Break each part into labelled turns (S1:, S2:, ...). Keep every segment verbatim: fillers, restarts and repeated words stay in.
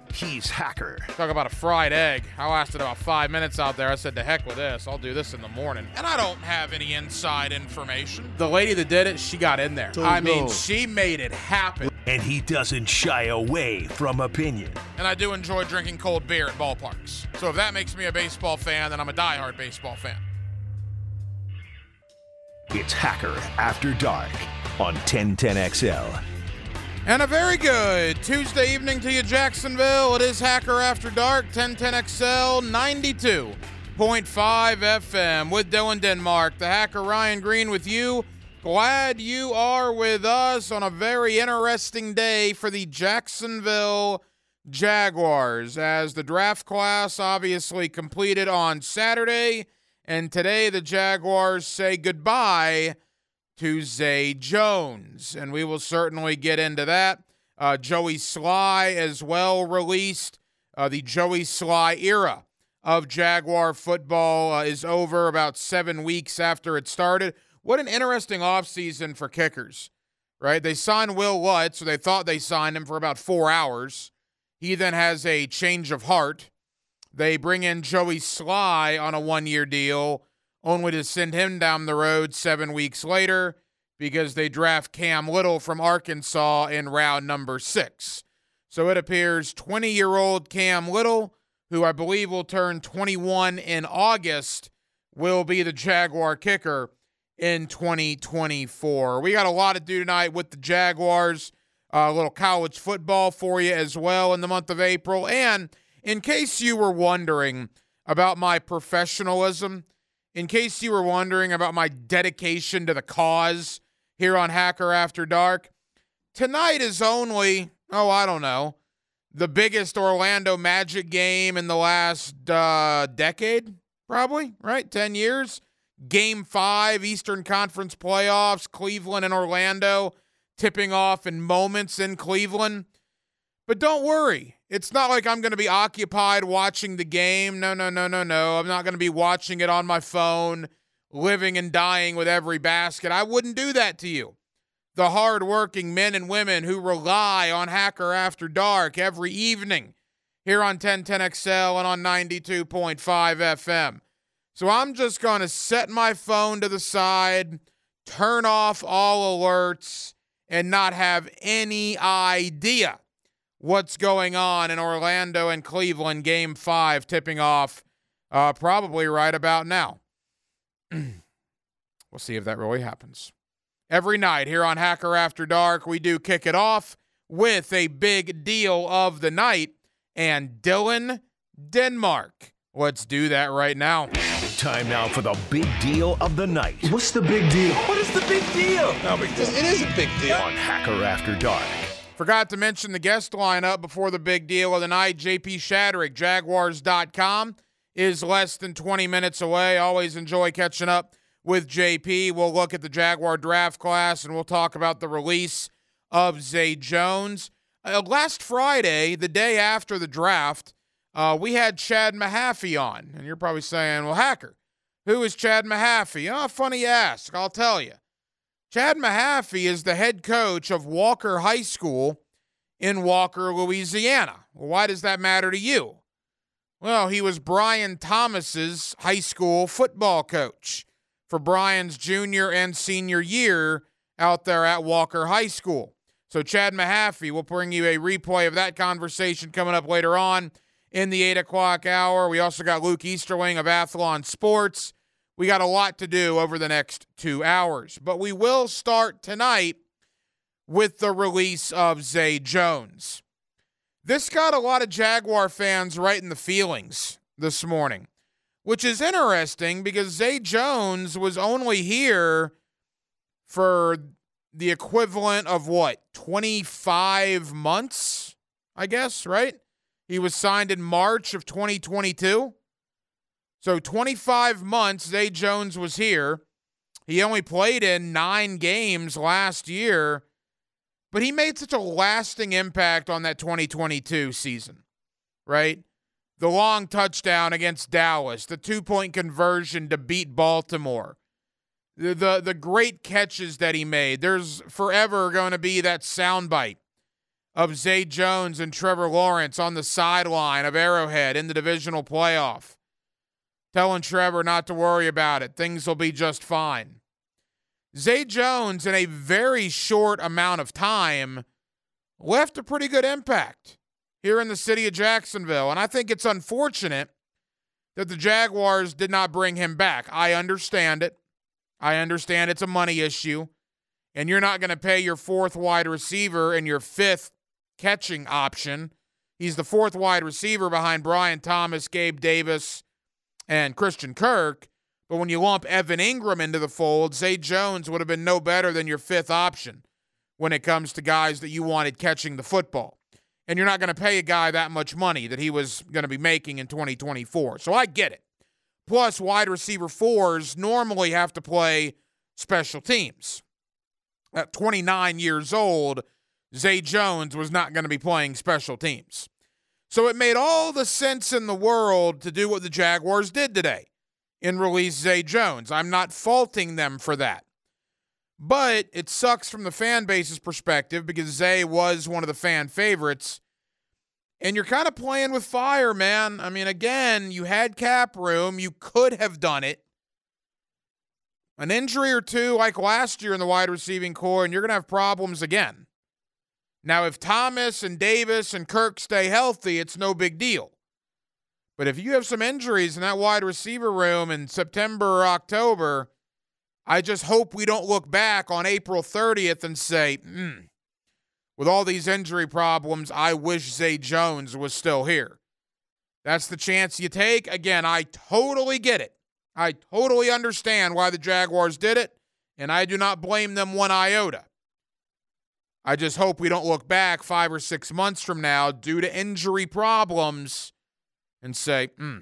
S1: He's Hacker.
S2: Talk about a fried egg. I lasted about five minutes out there. I said, to heck with this. I'll do this in the morning. And I don't have any inside information. The lady that did it, she got in there.
S1: So
S2: I mean,
S1: no.
S2: she made it happen.
S1: And he doesn't shy away from opinion.
S2: And I do enjoy drinking cold beer at ballparks. So if that makes me a baseball fan, then I'm a diehard baseball fan.
S1: It's Hacker After Dark on ten ten X L.
S2: And a very good Tuesday evening to you, Jacksonville. It is Hacker After Dark, ten ten X L, ninety-two point five F M with Dylan Denmark. The Hacker Ryan Green with you. Glad you are with us on a very interesting day for the Jacksonville Jaguars, as the draft class obviously completed on Saturday, and today the Jaguars say goodbye to Zay Jones, and we will certainly get into that. Uh, Joey Sly as well released. Uh, the Joey Sly era of Jaguar football uh, is over about seven weeks after it started. What an interesting offseason for kickers, right? They signed Will Lutz, so they thought they signed him for about four hours. He then has a change of heart. They bring in Joey Sly on a one-year deal, only to send him down the road seven weeks later because they draft Cam Little from Arkansas in round number six. So it appears twenty-year-old Cam Little, who I believe will turn twenty-one in August, will be the Jaguar kicker in twenty twenty-four. We got a lot to do tonight with the Jaguars, uh, a little college football for you as well in the month of April. And in case you were wondering about my professionalism, in case you were wondering about my dedication to the cause here on Hacker After Dark, tonight is only, oh, I don't know, the biggest Orlando Magic game in the last uh, decade, probably, right? ten years. Game five, Eastern Conference playoffs, Cleveland and Orlando tipping off in moments in Cleveland. But don't worry. It's not like I'm going to be occupied watching the game. No, no, no, no, no. I'm not going to be watching it on my phone, living and dying with every basket. I wouldn't do that to you. The hardworking men and women who rely on Hacker After Dark every evening here on ten ten X L and on ninety-two point five F M. So I'm just going to set my phone to the side, turn off all alerts, and not have any idea what's going on in Orlando and Cleveland, game five, tipping off uh, probably right about now. We'll see if that really happens. Every night here on Hacker After Dark, we do kick it off with a big deal of the night, and Dylan Denmark. Let's do that right now.
S1: Time now for the big deal of the night.
S3: What's the big deal? What is the big deal?
S4: No big deal. It is a big deal.
S1: On Hacker After Dark.
S2: Forgot to mention the guest lineup before the big deal of the night. J P Shadrick, Jaguars dot com, is less than twenty minutes away. Always enjoy catching up with J P. We'll look at the Jaguar draft class, and we'll talk about the release of Zay Jones. Uh, last Friday, the day after the draft, uh, we had Chad Mahaffey on. And you're probably saying, well, Hacker, who is Chad Mahaffey? Oh, funny you ask. I'll tell you. Chad Mahaffey is the head coach of Walker High School in Walker, Louisiana. Well, why does that matter to you? Well, he was Brian Thomas's high school football coach for Brian's junior and senior year out there at Walker High School. So Chad Mahaffey will bring you a replay of that conversation coming up later on in the eight o'clock hour. We also got Luke Easterling of Athlon Sports. We got a lot to do over the next two hours. But we will start tonight with the release of Zay Jones. This got a lot of Jaguar fans right in the feelings this morning, which is interesting because Zay Jones was only here for the equivalent of what, twenty-five months, I guess, right? He was signed in March of twenty twenty-two. So twenty-five months Zay Jones was here. He only played in nine games last year, but he made such a lasting impact on that twenty twenty-two season, right? The long touchdown against Dallas, the two-point conversion to beat Baltimore, the, the, the great catches that he made. There's forever going to be that soundbite of Zay Jones and Trevor Lawrence on the sideline of Arrowhead in the divisional playoff, telling Trevor not to worry about it. Things will be just fine. Zay Jones, in a very short amount of time, left a pretty good impact here in the city of Jacksonville. And I think it's unfortunate that the Jaguars did not bring him back. I understand it. I understand it's a money issue. And you're not going to pay your fourth wide receiver and your fifth catching option. He's the fourth wide receiver behind Brian Thomas, Gabe Davis, and Christian Kirk. But when you lump Evan Ingram into the fold, Zay Jones would have been no better than your fifth option when it comes to guys that you wanted catching the football. And you're not going to pay a guy that much money that he was going to be making in twenty twenty-four. So I get it. Plus, wide receiver fours normally have to play special teams. At twenty-nine years old, Zay Jones was not going to be playing special teams. So it made all the sense in the world to do what the Jaguars did today and release Zay Jones. I'm not faulting them for that. But it sucks from the fan base's perspective because Zay was one of the fan favorites. And you're kind of playing with fire, man. I mean, again, you had cap room. You could have done it. An injury or two like last year in the wide receiving core, and you're going to have problems again. Now, if Thomas and Davis and Kirk stay healthy, it's no big deal. But if you have some injuries in that wide receiver room in September or October, I just hope we don't look back on April thirtieth and say, hmm, with all these injury problems, I wish Zay Jones was still here. That's the chance you take. Again, I totally get it. I totally understand why the Jaguars did it, and I do not blame them one iota. I just hope we don't look back five or six months from now due to injury problems and say, hmm,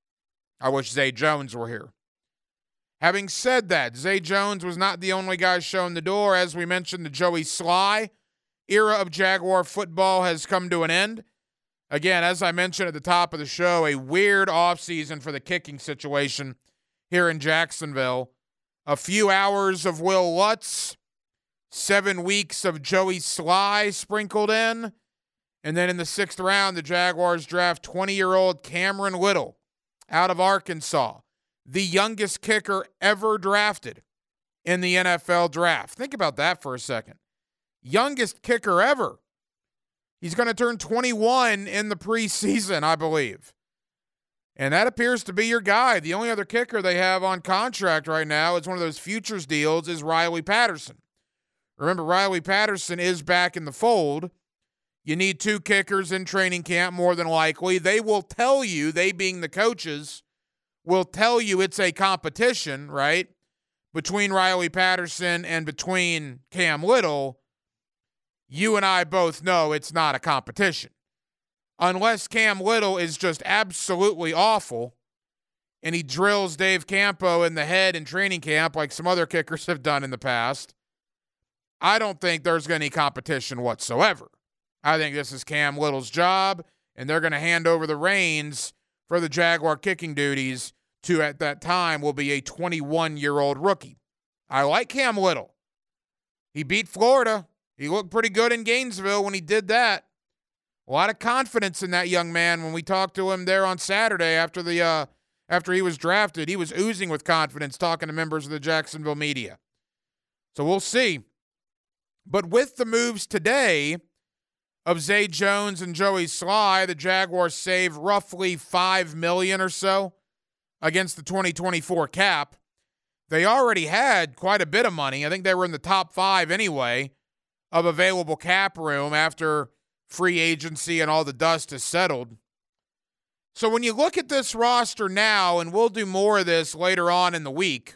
S2: I wish Zay Jones were here. Having said that, Zay Jones was not the only guy shown the door. As we mentioned, the Joey Sly era of Jaguar football has come to an end. Again, as I mentioned at the top of the show, a weird offseason for the kicking situation here in Jacksonville. A few hours of Will Lutz, seven weeks of Joey Sly sprinkled in, and then in the sixth round, the Jaguars draft twenty-year-old Cameron Little out of Arkansas, the youngest kicker ever drafted in the N F L draft. Think about that for a second. Youngest kicker ever. He's going to turn twenty-one in the preseason, I believe. And that appears to be your guy. The only other kicker they have on contract right now is one of those futures deals is Riley Patterson. Remember, Riley Patterson is back in the fold. You need two kickers in training camp more than likely. They will tell you, they being the coaches, will tell you it's a competition, right, between Riley Patterson and between Cam Little. You and I both know it's not a competition. Unless Cam Little is just absolutely awful and he drills Dave Campo in the head in training camp like some other kickers have done in the past, I don't think there's any competition whatsoever. I think this is Cam Little's job, and they're going to hand over the reins for the Jaguar kicking duties to, at that time, will be a twenty-one-year-old rookie. I like Cam Little. He beat Florida. He looked pretty good in Gainesville when he did that. A lot of confidence in that young man. When we talked to him there on Saturday after the uh, after he was drafted, he was oozing with confidence talking to members of the Jacksonville media. So we'll see. But with the moves today of Zay Jones and Joey Sly, the Jaguars save roughly five million dollars or so against the twenty twenty-four cap. They already had quite a bit of money. I think they were in the top five anyway of available cap room after free agency and all the dust has settled. So when you look at this roster now, and we'll do more of this later on in the week,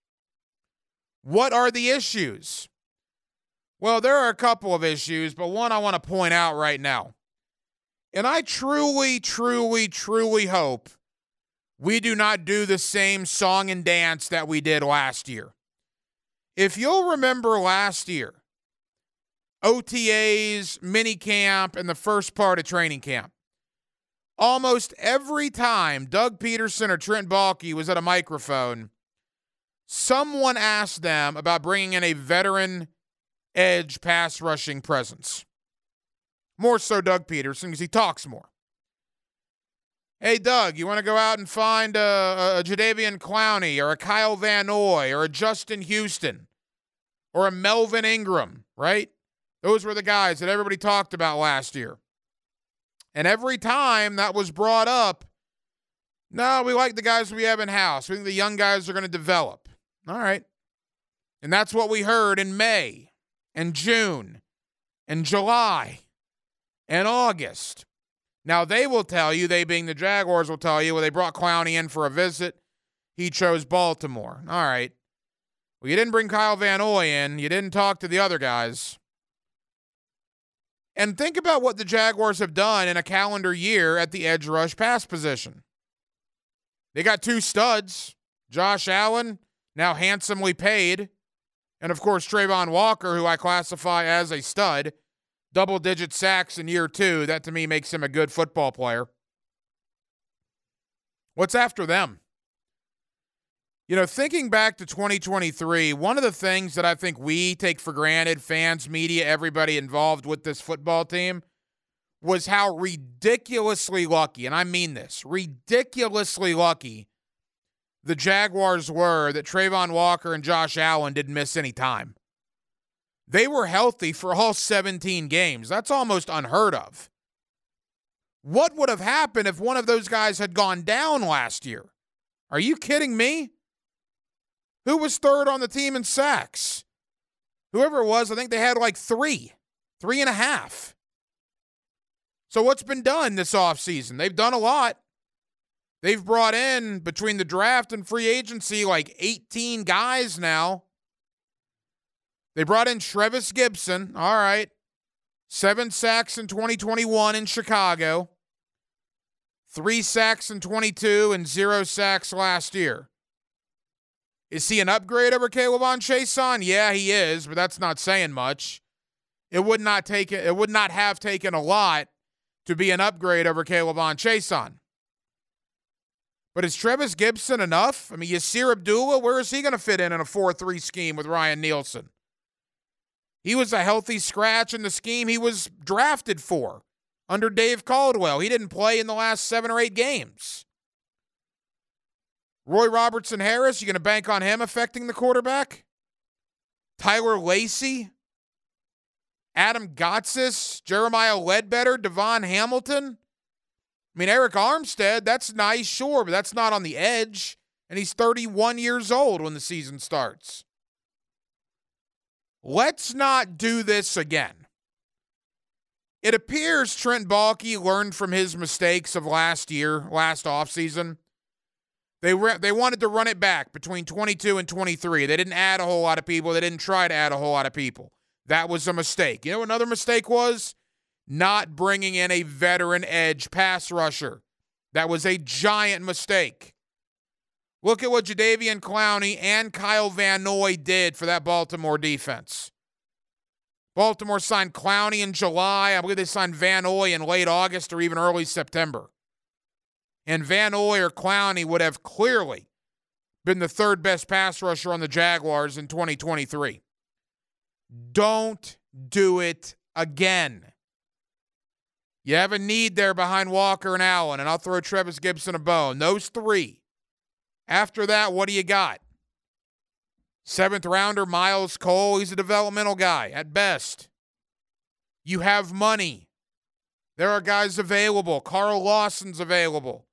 S2: what are the issues? Well, there are a couple of issues, but one I want to point out right now. And I truly, truly, truly hope we do not do the same song and dance that we did last year. If you'll remember last year, O T As, minicamp, and the first part of training camp, almost every time Doug Peterson or Trent Baalke was at a microphone, someone asked them about bringing in a veteran edge pass rushing presence. More so Doug Peterson because he talks more. Hey, Doug, you want to go out and find a, a Jadeveon Clowney or a Kyle Van Noy or a Justin Houston or a Melvin Ingram, right? Those were the guys that everybody talked about last year. And every time that was brought up, no, we like the guys we have in-house. We think the young guys are going to develop. All right. And that's what we heard in May and June and July and August. Now, they will tell you, they being the Jaguars will tell you, well, they brought Clowney in for a visit. He chose Baltimore. All right. Well, you didn't bring Kyle Van Noy in. You didn't talk to the other guys. And think about what the Jaguars have done in a calendar year at the edge rush pass position. They got two studs, Josh Allen, now handsomely paid, and, of course, Trayvon Walker, who I classify as a stud, double-digit sacks in year two. That, to me, makes him a good football player. What's after them? You know, thinking back to twenty twenty-three, one of the things that I think we take for granted, fans, media, everybody involved with this football team, was how ridiculously lucky, and I mean this, ridiculously lucky the Jaguars were that Trayvon Walker and Josh Allen didn't miss any time. They were healthy for all seventeen games. That's almost unheard of. What would have happened if one of those guys had gone down last year? Are you kidding me? Who was third on the team in sacks? Whoever it was, I think they had like three, three and a half. So what's been done this offseason? They've done a lot. They've brought in, between the draft and free agency, like eighteen guys now. They brought in Trevis Gibson. All right. Seven sacks in twenty twenty-one in Chicago. Three sacks in twenty-two and zero sacks last year. Is he an upgrade over K'Lavon Chaisson? Yeah, he is, but that's not saying much. It would not take it would not have taken a lot to be an upgrade over K'Lavon Chaisson. But is Trevis Gibson enough? I mean, Yasir Abdullah, where is he going to fit in in a four three scheme with Ryan Nielsen? He was a healthy scratch in the scheme he was drafted for under Dave Caldwell. He didn't play in the last seven or eight games. Roy Robertson Harris, you going to bank on him affecting the quarterback? Tyler Lacey? Adam Gotsis? Jeremiah Ledbetter? Devon Hamilton? I mean, Eric Armstead, that's nice, sure, but that's not on the edge. And he's thirty-one years old when the season starts. Let's not do this again. It appears Trent Baalke learned from his mistakes of last year, last offseason. They re- they wanted to run it back between twenty-two and twenty-three. They didn't add a whole lot of people. They didn't try to add a whole lot of people. That was a mistake. You know what another mistake was? Not bringing in a veteran edge pass rusher. That was a giant mistake. Look at what Jadeveon Clowney and Kyle Van Noy did for that Baltimore defense. Baltimore signed Clowney in July. I believe they signed Van Noy in late August or even early September. And Van Noy or Clowney would have clearly been the third best pass rusher on the Jaguars in twenty twenty-three. Don't do it again. You have a need there behind Walker and Allen, and I'll throw Trevis Gibson a bone. Those three. After that, what do you got? Seventh rounder Miles Cole. He's a developmental guy at best. You have money. There are guys available. Carl Lawson's available.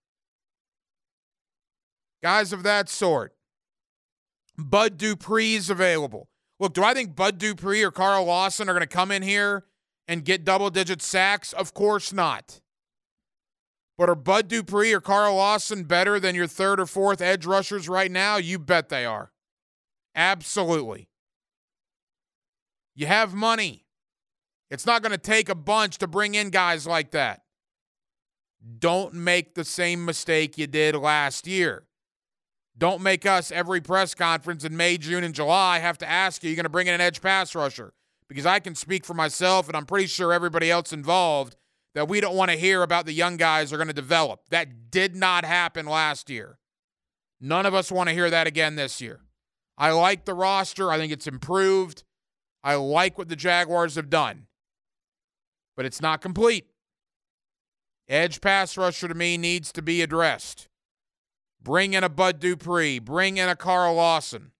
S2: Guys of that sort. Bud Dupree's available. Look, do I think Bud Dupree or Carl Lawson are going to come in here and get double-digit sacks? Of course not. But are Bud Dupree or Carl Lawson better than your third or fourth edge rushers right now? You bet they are. Absolutely. You have money. It's not going to take a bunch to bring in guys like that. Don't make the same mistake you did last year. Don't make us every press conference in May, June, and July have to ask you, you're going to bring in an edge pass rusher? Because I can speak for myself, and I'm pretty sure everybody else involved, that we don't want to hear about the young guys are going to develop. That did not happen last year. None of us want to hear that again this year. I like the roster. I think it's improved. I like what the Jaguars have done. but it's not complete. Edge pass rusher to me needs to be addressed. Bring in a Bud Dupree. Bring in a Carl Lawson.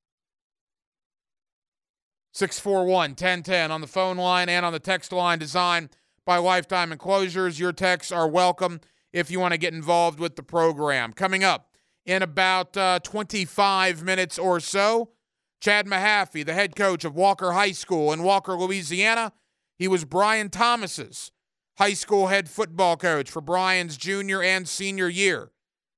S2: six four one, ten ten on the phone line and on the text line, designed by Lifetime Enclosures. Your texts are welcome if you want to get involved with the program. Coming up in about uh, twenty-five minutes or so, Chad Mahaffey, the head coach of Walker High School in Walker, Louisiana. He was Brian Thomas's high school head football coach for Brian's junior and senior year.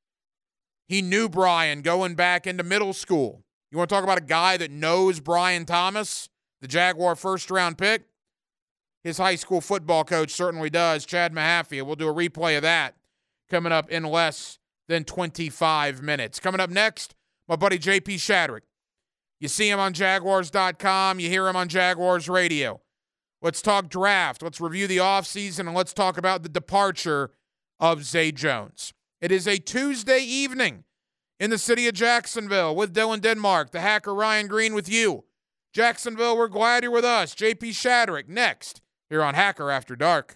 S2: He knew Brian going back into middle school. You want to talk about a guy that knows Brian Thomas, the Jaguar first-round pick? His high school football coach certainly does, Chad Mahaffey. We'll do a replay of that coming up in less than twenty-five minutes. Coming up next, my buddy J P Shadrick. You see him on Jaguars dot com. You hear him on Jaguars Radio. Let's talk draft. Let's review the offseason, and let's talk about the departure of Zay Jones. It is a Tuesday evening in the city of Jacksonville with Dylan Denmark, the hacker Ryan Green with you. Jacksonville, we're glad you're with us. J P Shadrick next here on Hacker After Dark.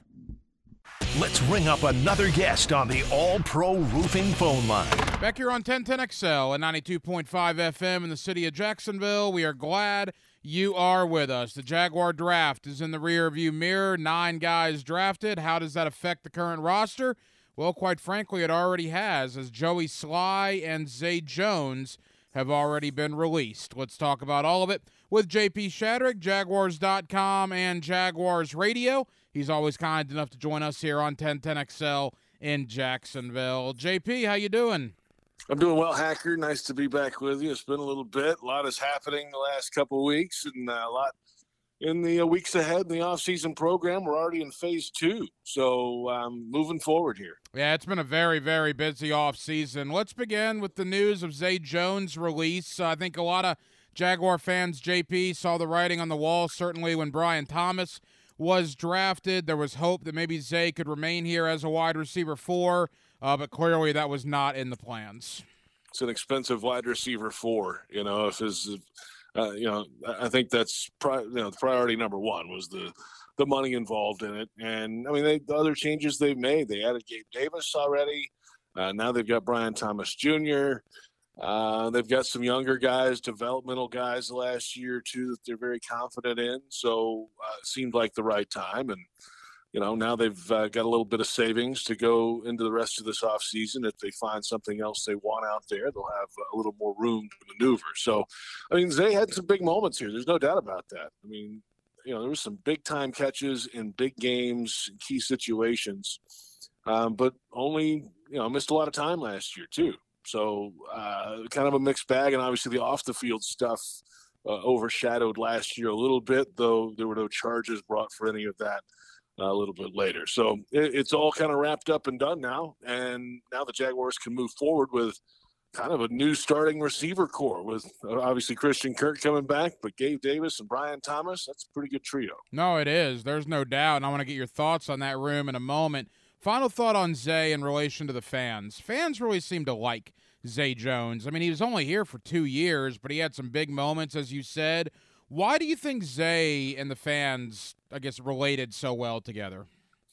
S1: Let's ring up another guest on the All-Pro Roofing phone line.
S2: Back here on ten ten X L at ninety-two point five F M in the city of Jacksonville. We are glad you are with us. The Jaguar draft is in the rearview mirror. Nine guys drafted. How does that affect the current roster? Well, quite frankly, it already has, as Joey Sly and Zay Jones have already been released. Let's talk about all of it with J P Shadrick, Jaguars dot com and Jaguars Radio. He's always kind enough to join us here on ten ten X L in Jacksonville. J P, how you doing?
S4: I'm doing well, Hacker. Nice to be back with you. It's been a little bit. A lot is happening the last couple of weeks, and uh, a lot in the uh, weeks ahead in the off-season program. We're already in phase two, so um, moving forward here.
S2: Yeah, it's been a very, very busy off-season. Let's begin with the news of Zay Jones' release. Uh, I think a lot of Jaguar fans, J P, saw the writing on the wall, certainly when Brian Thomas was drafted. There was hope that maybe Zay could remain here as a wide receiver four, uh, but clearly that was not in the plans.
S4: It's an expensive wide receiver four. You know, if his, uh, you know, I think that's pri- you know priority number one was the the money involved in it. And I mean, they, the other changes they've made, they added Gabe Davis already. Uh, now they've got Brian Thomas Junior Uh, they've got some younger guys, developmental guys the last year or two that they're very confident in. So uh, it seemed like the right time. And, you know, now they've uh, got a little bit of savings to go into the rest of this offseason. If they find something else they want out there, they'll have a little more room to maneuver. So, I mean, Zay had some big moments here. There's no doubt about that. I mean, you know, there was some big-time catches in big games, in key situations, um, but only, you know, missed a lot of time last year too. So uh, kind of a mixed bag, and obviously the off-the-field stuff uh, overshadowed last year a little bit, though there were no charges brought for any of that uh, a little bit later. So it, it's all kind of wrapped up and done now, and now the Jaguars can move forward with kind of a new starting receiver core with uh, obviously Christian Kirk coming back, but Gabe Davis and Brian Thomas, that's a pretty good trio.
S2: No, it is. There's no doubt, and I want to get your thoughts on that room in a moment. Final thought on Zay in relation to the fans. Fans really seem to like Zay Jones. I mean, he was only here for two years, but he had some big moments, as you said. Why do you think Zay and the fans, I guess, related so well together?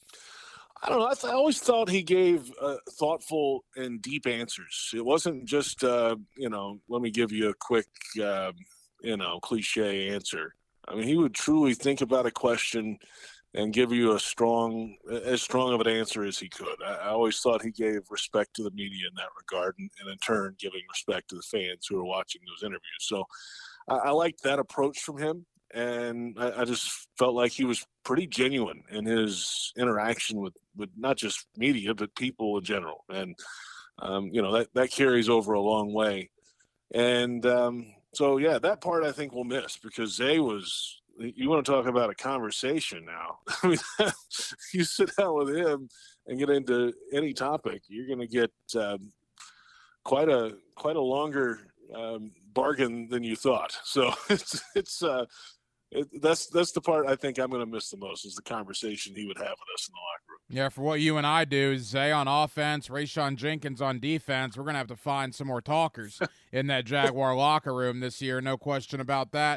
S4: I don't know. I, th- I always thought he gave uh, thoughtful and deep answers. It wasn't just, uh, you know, let me give you a quick, uh, you know, cliche answer. I mean, he would truly think about a question and give you a strong, as strong of an answer as he could. I, I always thought he gave respect to the media in that regard, and, and in turn giving respect to the fans who are watching those interviews. So I, I liked that approach from him, and I, I just felt like he was pretty genuine in his interaction with, with not just media, but people in general. And, um, you know, that, that carries over a long way. And um, so, yeah, that part I think we'll miss, because Zay was – you want to talk about a conversation now. I mean, you sit down with him and get into any topic, you're going to get um, quite a quite a longer um, bargain than you thought. So it's it's uh, it, that's that's the part I think I'm going to miss the most, is the conversation he would have with us in the locker room.
S2: Yeah, for what you and I do, Zay on offense, Rayshawn Jenkins on defense, we're going to have to find some more talkers in that Jaguar locker room this year, no question about that.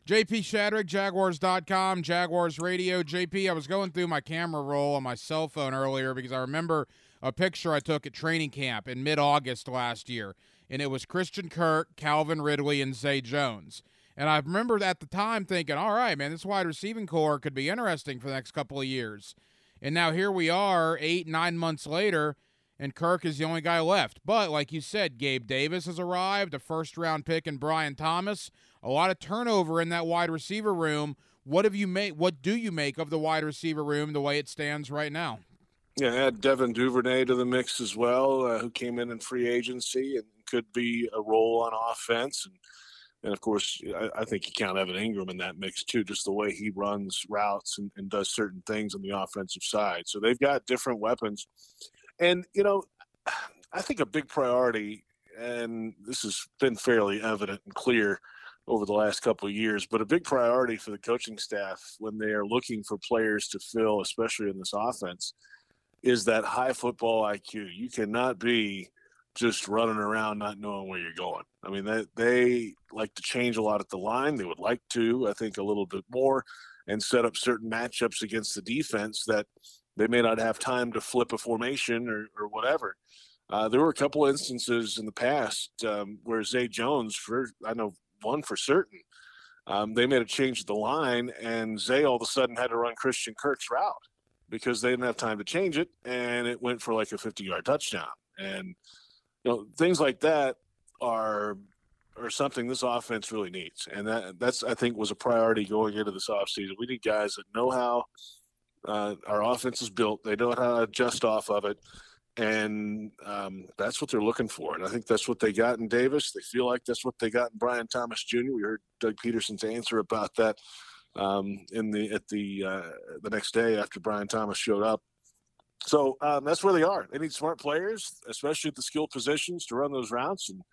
S2: J P Shadrick, Jaguars dot com, Jaguars Radio. J P, I was going through my camera roll on my cell phone earlier because I remember a picture I took at training camp in mid-August last year, and it was Christian Kirk, Calvin Ridley, and Zay Jones. And I remember at the time thinking, all right, man, this wide receiving core could be interesting for the next couple of years. And now here we are, eight, nine months later, and Kirk is the only guy left. But like you said, Gabe Davis has arrived, a first-round pick in Brian Thomas, a lot of turnover in that wide receiver room. What have you make? What do you make of the wide receiver room the way it stands right now?
S4: Yeah, add Devin Duvernay to the mix as well, uh, who came in in free agency and could be a role on offense. And, and of course, I, I think you count Evan Ingram in that mix too, just the way he runs routes and, and does certain things on the offensive side. So they've got different weapons. And, you know, I think a big priority, and this has been fairly evident and clear over the last couple of years, but a big priority for the coaching staff when they are looking for players to fill, especially in this offense, is that high football I Q. You cannot be just running around not knowing where you're going. I mean, they, they like to change a lot at the line. They would like to, I think, a little bit more and set up certain matchups against the defense that they may not have time to flip a formation or, or whatever. Uh, there were a couple instances in the past um, where Zay Jones, for I know one for certain, um, they made a change at the line, and Zay all of a sudden had to run Christian Kirk's route because they didn't have time to change it, and it went for like a fifty-yard touchdown. And you know, things like that are are something this offense really needs, and that that's I think was a priority going into this offseason. We need guys that know how uh, our offense is built. They know how to adjust off of it. And um, that's what they're looking for. And I think that's what they got in Davis. They feel like that's what they got in Brian Thomas Junior We heard Doug Peterson's answer about that um, in the at the uh, the next day after Brian Thomas showed up. So um, that's where they are. They need smart players, especially at the skill positions, to run those routes. And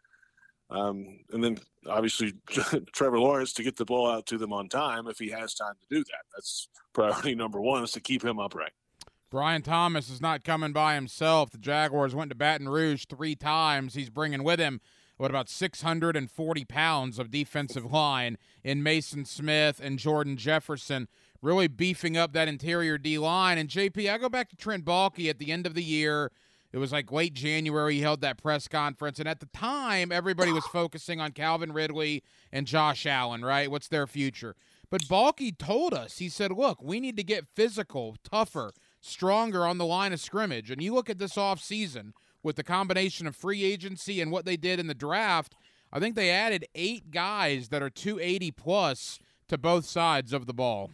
S4: um, and then, obviously, Trevor Lawrence to get the ball out to them on time if he has time to do that. That's priority number one, is to keep him upright.
S2: Brian Thomas is not coming by himself. The Jaguars went to Baton Rouge three times. He's bringing with him, what, about six hundred forty pounds of defensive line in Mason Smith and Jordan Jefferson, really beefing up that interior D-line. And, J P, I go back to Trent Baalke at the end of the year. It was like late January. He held that press conference. And at the time, everybody was focusing on Calvin Ridley and Josh Allen, right? What's their future? But Baalke told us, he said, look, we need to get physical, tougher, stronger on the line of scrimmage. And you look at this offseason with the combination of free agency and what they did in the draft, I think they added eight guys that are two eighty plus to both sides of the ball.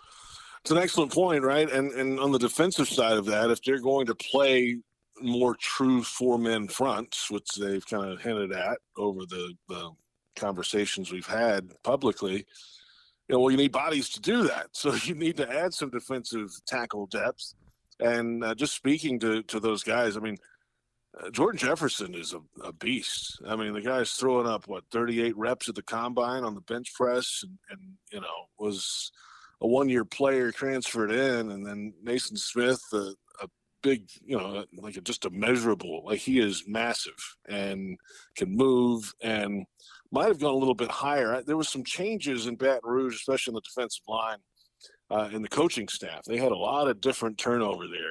S4: It's an excellent point, right? And and on the defensive side of that, if they're going to play more true four-men fronts, which they've kind of hinted at over the, the conversations we've had publicly, you know, well, you need bodies to do that. So you need to add some defensive tackle depth. And uh, just speaking to, to those guys, I mean, uh, Jordan Jefferson is a, a beast. I mean, the guy's throwing up, what, thirty-eight reps at the combine on the bench press and, and you know, was a one-year player transferred in. And then Mason Smith, a, a big, you know, like a, just a measurable, like he is massive and can move and might have gone a little bit higher. There was some changes in Baton Rouge, especially in the defensive line, uh, in the coaching staff. They had a lot of different turnover there.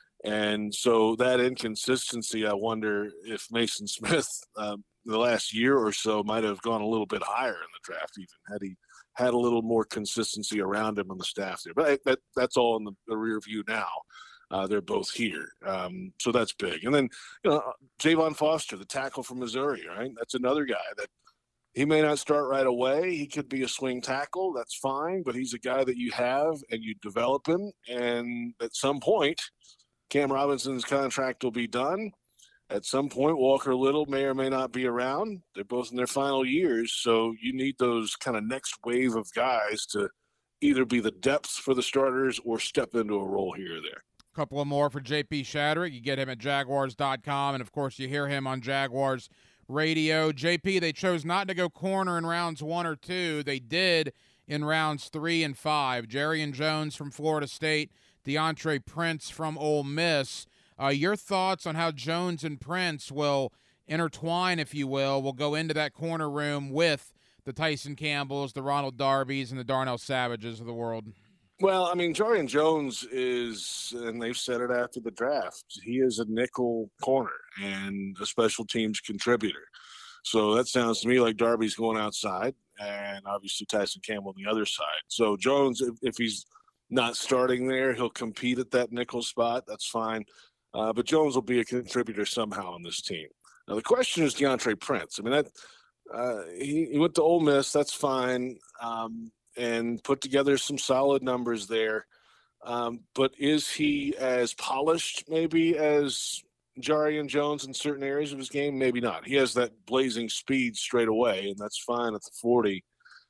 S4: And so that inconsistency, I wonder if Mason Smith, um, the last year or so, might have gone a little bit higher in the draft, even had he had a little more consistency around him on the staff there. But that, that's all in the, the rear view now. Uh, they're both here. Um, so that's big. And then, you know, Javon Foster, the tackle from Missouri, right? That's another guy that he may not start right away. He could be a swing tackle. That's fine. But he's a guy that you have and you develop him. And at some point, Cam Robinson's contract will be done. At some point, Walker Little may or may not be around. They're both in their final years. So you need those kind of next wave of guys to either be the depth for the starters or step into a role here or there.
S2: A couple of more for J P Shadrick. You get him at Jaguars dot com. And, of course, you hear him on Jaguars Radio. J P, they chose not to go corner in rounds one or two. They did in rounds three and five. Jerrion Jones from Florida State, DeAndre Prince from Ole Miss. Uh, your thoughts on how Jones and Prince will intertwine, if you will, will go into that corner room with the Tyson Campbells, the Ronald Darbys, and the Darnell Savages of the world?
S4: Well, I mean, Jarian Jones is, and they've said it after the draft, he is a nickel corner and a special teams contributor. So that sounds to me like Darby's going outside, and obviously Tyson Campbell on the other side. So Jones, if, if he's not starting there, he'll compete at that nickel spot. That's fine. Uh, but Jones will be a contributor somehow on this team. Now, the question is DeAndre Prince. I mean, that uh, he, he went to Ole Miss. That's fine. Um, and put together some solid numbers there. Um, but is he as polished maybe as Jarian Jones in certain areas of his game? Maybe not. He has that blazing speed straight away, and that's fine at the forty.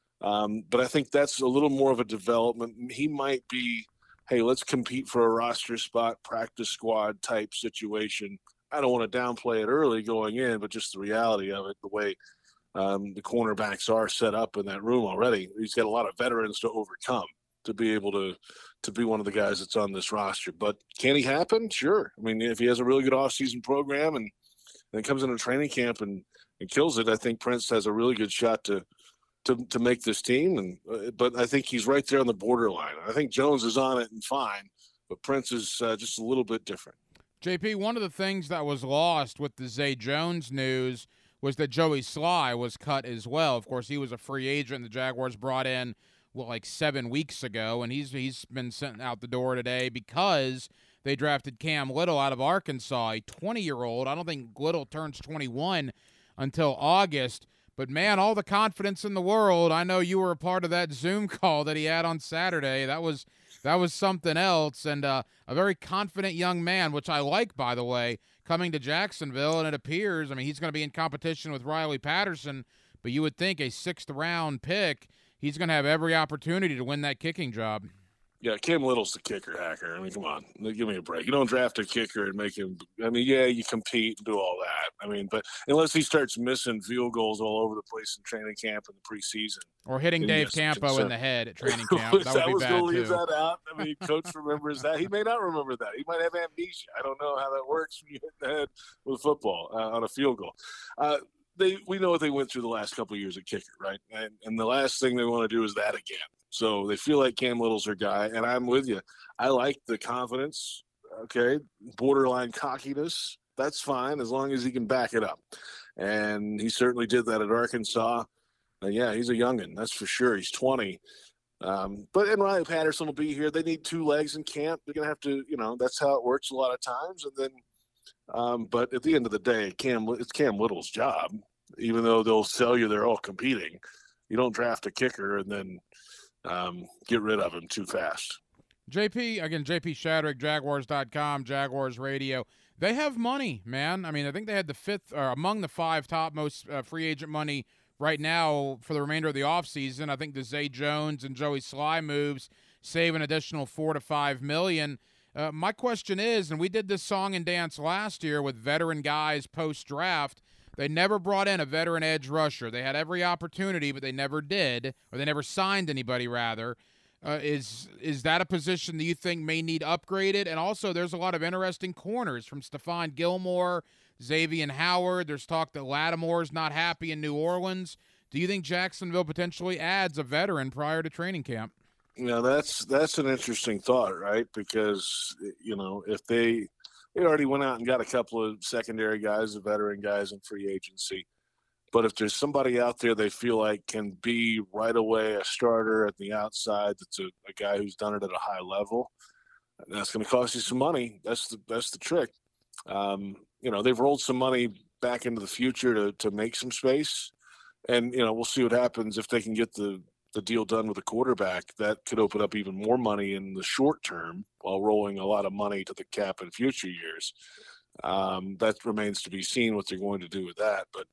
S4: Um, but I think that's a little more of a development. He might be, hey, let's compete for a roster spot, practice squad type situation. I don't want to downplay it early going in, but just the reality of it, the way um, the cornerbacks are set up in that room already, he's got a lot of veterans to overcome to be able to to be one of the guys that's on this roster. But can he happen? Sure. I mean, if he has a really good offseason program and then comes into training camp and, and kills it, I think Prince has a really good shot to to to make this team. And uh, but I think he's right there on the borderline. I think Jones is on it and fine, but Prince is uh, just a little bit different.
S2: J P, one of the things that was lost with the Zay Jones news was that Joey Sly was cut as well. Of course, he was a free agent. The Jaguars brought in, well, like seven weeks ago, and he's he's been sent out the door today because they drafted Cam Little out of Arkansas, a twenty-year-old. I don't think Little turns twenty-one until August. But, man, all the confidence in the world. I know you were a part of that Zoom call that he had on Saturday. That was that was something else. And uh, a very confident young man, which I like, by the way, coming to Jacksonville. And it appears, I mean, he's going to be in competition with Riley Patterson. But you would think a sixth-round pick, he's going to have every opportunity to win that kicking job.
S4: Yeah, Cam Little's the kicker, Hacker. I mean, come on, give me a break. You don't draft a kicker and make him – I mean, yeah, you compete and do all that. I mean, but unless he starts missing field goals all over the place in training camp in the preseason.
S2: Or hitting Dave Campo in the head at training camp. That would
S4: be
S2: bad,
S4: bad, too. I was going to leave
S2: too.
S4: that out. I mean, Coach remembers that. He may not remember that. He might have amnesia. I don't know how that works when you hit the head with football uh, on a field goal. Uh, they We know what they went through the last couple of years at kicker, right? And, and the last thing they want to do is that again. So they feel like Cam Little's their guy, and I'm with you. I like the confidence, okay, borderline cockiness. That's fine as long as he can back it up. And he certainly did that at Arkansas. And yeah, he's a youngin', that's for sure. He's twenty. Um, but and Riley Patterson will be here. They need two legs in camp. They're going to have to, you know, that's how it works a lot of times. And then, um, but at the end of the day, Cam, it's Cam Little's job, even though they'll tell you they're all competing. You don't draft a kicker and then – Um, get rid of him too fast.
S2: J P, again, J P Shadrick, Jaguars dot com, Jaguars Radio. They have money, man. I mean, I think they had the fifth, or among the five top most uh, free agent money right now for the remainder of the offseason. I think the Zay Jones and Joey Sly moves save an additional four to five million. Uh, my question is, and we did this song and dance last year with veteran guys post-draft, they never brought in a veteran edge rusher. They had every opportunity, but they never did, or they never signed anybody, rather. Uh, is is that a position that you think may need upgraded? And also, there's a lot of interesting corners from Stephon Gilmore, Xavier Howard. There's talk that Lattimore's not happy in New Orleans. Do you think Jacksonville potentially adds a veteran prior to training camp?
S4: You know, that's that's an interesting thought, right? Because, you know, if they – they already went out and got a couple of secondary guys, the veteran guys in free agency. But if there's somebody out there they feel like can be right away a starter at the outside, that's a, a guy who's done it at a high level, that's going to cost you some money. That's the that's the trick. Um, you know, they've rolled some money back into the future to to make some space. And, you know, we'll see what happens if they can get the the deal done with a quarterback. That could open up even more money in the short term while rolling a lot of money to the cap in future years. Um, that remains to be seen what they're going to do with that. But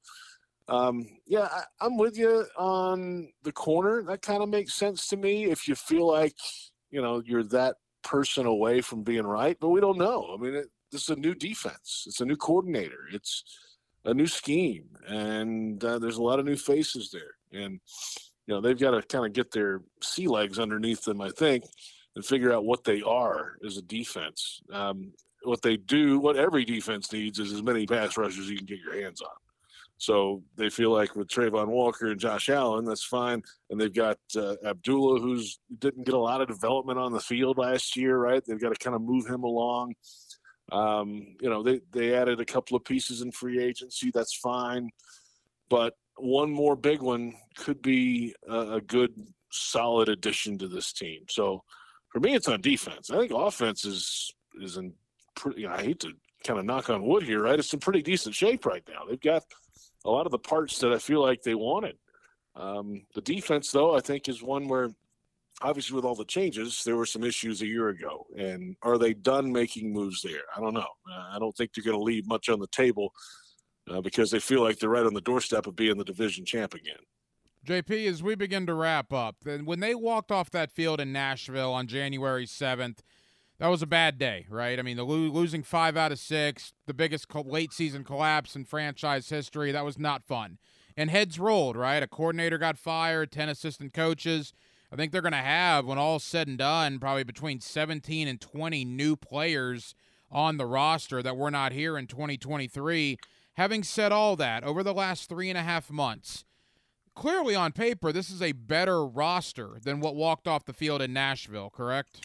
S4: um, yeah, I, I'm with you on the corner. That kind of makes sense to me if you feel like, you know, you're that person away from being right, but we don't know. I mean, it, this is a new defense. It's a new coordinator. It's a new scheme, and uh, there's a lot of new faces there. And, you know, they've got to kind of get their sea legs underneath them, I think, and figure out what they are as a defense. Um, what they do, what every defense needs is as many pass rushers as you can get your hands on. So they feel like with Trayvon Walker and Josh Allen, that's fine. And they've got uh, Abdullah, who's didn't get a lot of development on the field last year, right? They've got to kind of move him along. Um, you know, they, they added a couple of pieces in free agency. That's fine. But one more big one could be a, a good, solid addition to this team. So for me, it's on defense. I think offense is, is in pretty, you know, I hate to kind of knock on wood here, right? It's in pretty decent shape right now. They've got a lot of the parts that I feel like they wanted. Um, the defense, though, I think is one where obviously with all the changes, there were some issues a year ago. And are they done making moves there? I don't know. Uh, I don't think they're going to leave much on the table uh, because they feel like they're right on the doorstep of being the division champ again.
S2: J P, as we begin to wrap up, when they walked off that field in Nashville on January seventh, that was a bad day, right? I mean, the lo- losing five out of six, the biggest co- late-season collapse in franchise history, that was not fun. And heads rolled, right? A coordinator got fired, ten assistant coaches. I think they're going to have, when all's said and done, probably between seventeen and twenty new players on the roster that were not here in twenty twenty-three. Having said all that, over the last three and a half months, clearly on paper, this is a better roster than what walked off the field in Nashville, correct?